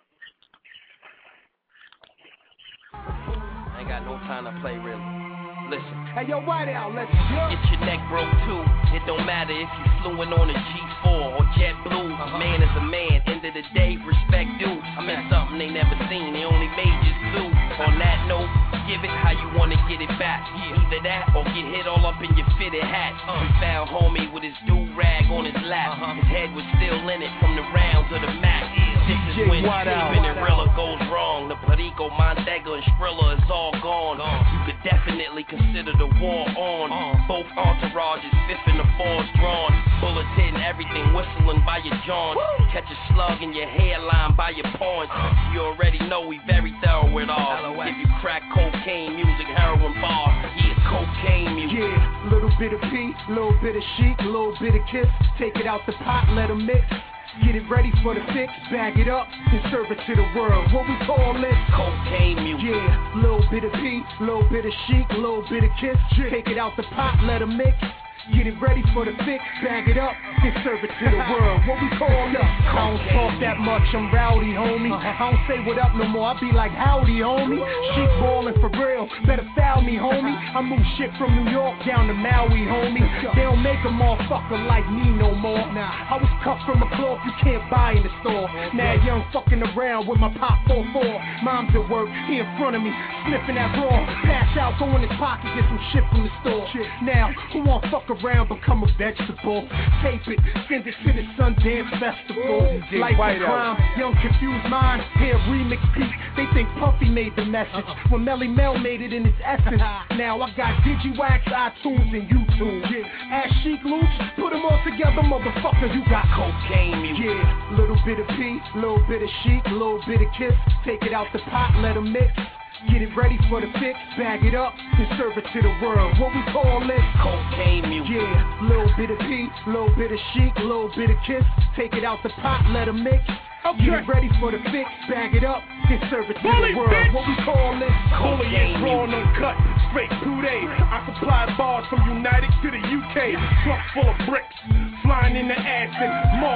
I ain't got no time to play, really. Listen. Hey, yo, White Out, let's go. Get your neck broke, too. It don't matter if you fluent on a G4 or JetBlue. A man is a man. End of the day, respect due. I'm in something they never seen. They only made just two. On that note, give it how you want to get it back. Either that or get hit all up in your fitted hat. We found homie with his do-rag on his lap. His head was still in it from the rounds of the Mac. This is when sleeping and Rilla goes wrong. The Perico, Montega, and Skrilla is all gone. You could definitely consider the war on. Both entourages, fifth and the fours drawn. Bullets hitting everything, whistling by your jaws. Catch a slug in your hairline by your pawns. You already know we very thorough with all. If you crack cocaine music, heroin bar, yeah, cocaine music. Yeah, little bit of P, little bit of chic, little bit of kiss. Take it out the pot, let them mix. Get it ready for the fix, bag it up, and serve it to the world. What we call it? Cocaine music. Yeah, little bit of P, little bit of chic, little bit of kiss. Take it out the pot, let them mix. Get it ready for the fix, bag it up, and serve it to the world. What we call it? I don't talk that much, I'm rowdy, homie. I don't say what up no more, I be like howdy, homie. Shit ballin' for real, better foul me, homie. I move shit from New York down to Maui, homie. They don't make a motherfucker like me no more. I was cut from a cloth you can't buy in the store. Now young fucking around with my pop 4-4. Mom's at work, he in front of me, sniffing that raw. Pass out, go in his pocket, get some shit from the store. Now, who want fuck around, become a vegetable. Tape it, send it to the Sundance Festival. Life of crime, young confused mind. Hear remix beat, they think Puffy made the message when Melly Mel made it in its essence. Now I got DigiWax, iTunes, and YouTube. Ask Chic Luch, put them all together, motherfucker. You got cocaine music. Yeah, little bit of P, little bit of Chic, little bit of Kiss. Take it out the pot, let them mix. Get it ready for the fix, bag it up, and serve it to the world. What we call it? Cocaine music. Yeah, little bit of P, little bit of Chic, little bit of Kiss. Take it out the pot, let them mix. Get it ready for the fix, bag it up, and serve it to the world. Bitch. What we call it? Bully is raw and uncut, straight 2 days. I supply bars from United to the UK. Truck full of bricks, flying in the ass and Martin.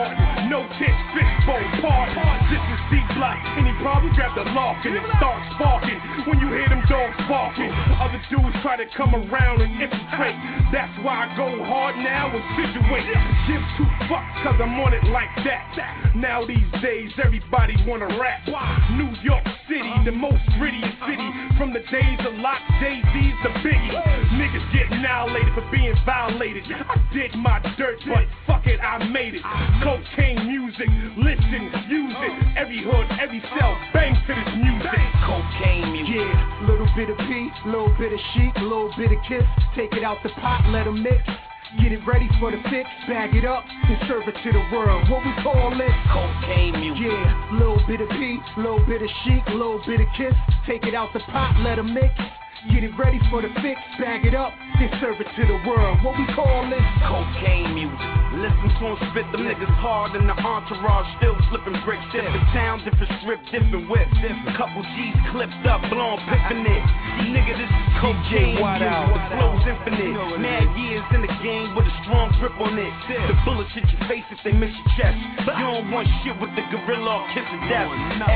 No tits, fist bowl, part. This is D-Block. Any problem, grab the lock and it starts sparking. When you hear them dogs barking, other dudes try to come around and infiltrate. That's why I go hard now and situate. Give two fucks cause I'm on it like that. Now these days everybody wanna rap. New York City, the most grittiest city. From the days of Lock, Jay-Z's to Biggie. Niggas get annihilated for being violated. I did my dirt, but fuck it, I made it. Cocaine music, listen, use it. Every hood, every cell, bang to this music. Cocaine music. Yeah, little bit of pee, little bit of chic, little bit of kiss. Take it out the pot, let 'em mix. Get it ready for the fix, bag it up, and serve it to the world. What we call it? Cocaine music. Yeah, little bit of pee, little bit of chic, little bit of kiss. Take it out the pot, let 'em mix. Get it ready for the fix, bag it up, then serve it to the world. What we call this? Cocaine music. Listen to him spit, them niggas hard in the entourage, still flipping bricks. Different town, different strip, different whip. Couple G's clipped up, blowing, pippin' it. Nigga, this is cocaine music, the flow's infinite. Mad years in the game with a strong grip on it. The bullets hit your face if they miss your chest. You don't want shit with the gorilla or kiss of death.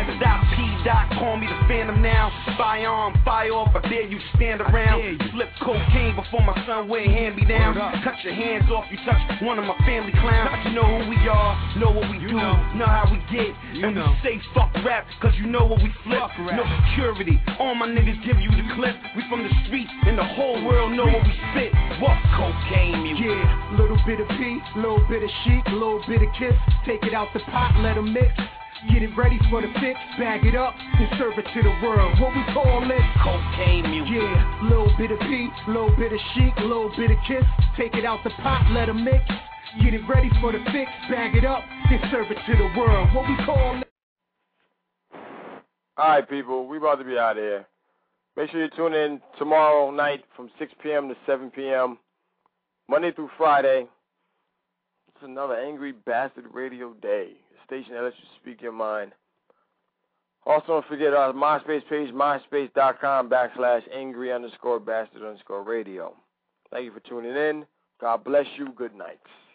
S.P. call me the Phantom now. Firearm, fire off, I dare you stand around. Flip cocaine before my son wear hand-me-down. Cut your hands off, you touch one of my family clowns. You know who we are, know what we do, know how we get. And we say fuck rap, cause you know what we flip. No security, all my niggas give you the clip. We from the streets, and the whole world know what we spit. What? Cocaine music. Yeah, little bit of pee, little bit of chic, little bit of kiss. Take it out the pot, let 'em mix. Get it ready for the fix, bag it up, and serve it to the world. What we call it? Cocaine music. Yeah, little bit of pee, little bit of chic, little bit of kiss. Take it out the pot, let 'em mix. Get it ready for the fix, bag it up, then serve it to the world. What we call it? Alright, people, we about to be out of here. Make sure you tune in tomorrow night from 6 p.m. to 7 p.m. Monday through Friday. It's another Angry Bastard Radio Day. Station that lets you speak your mind. Also, don't forget our MySpace page, myspace.com/angry_bastard_radio. Thank you for tuning in. God bless you. Good night.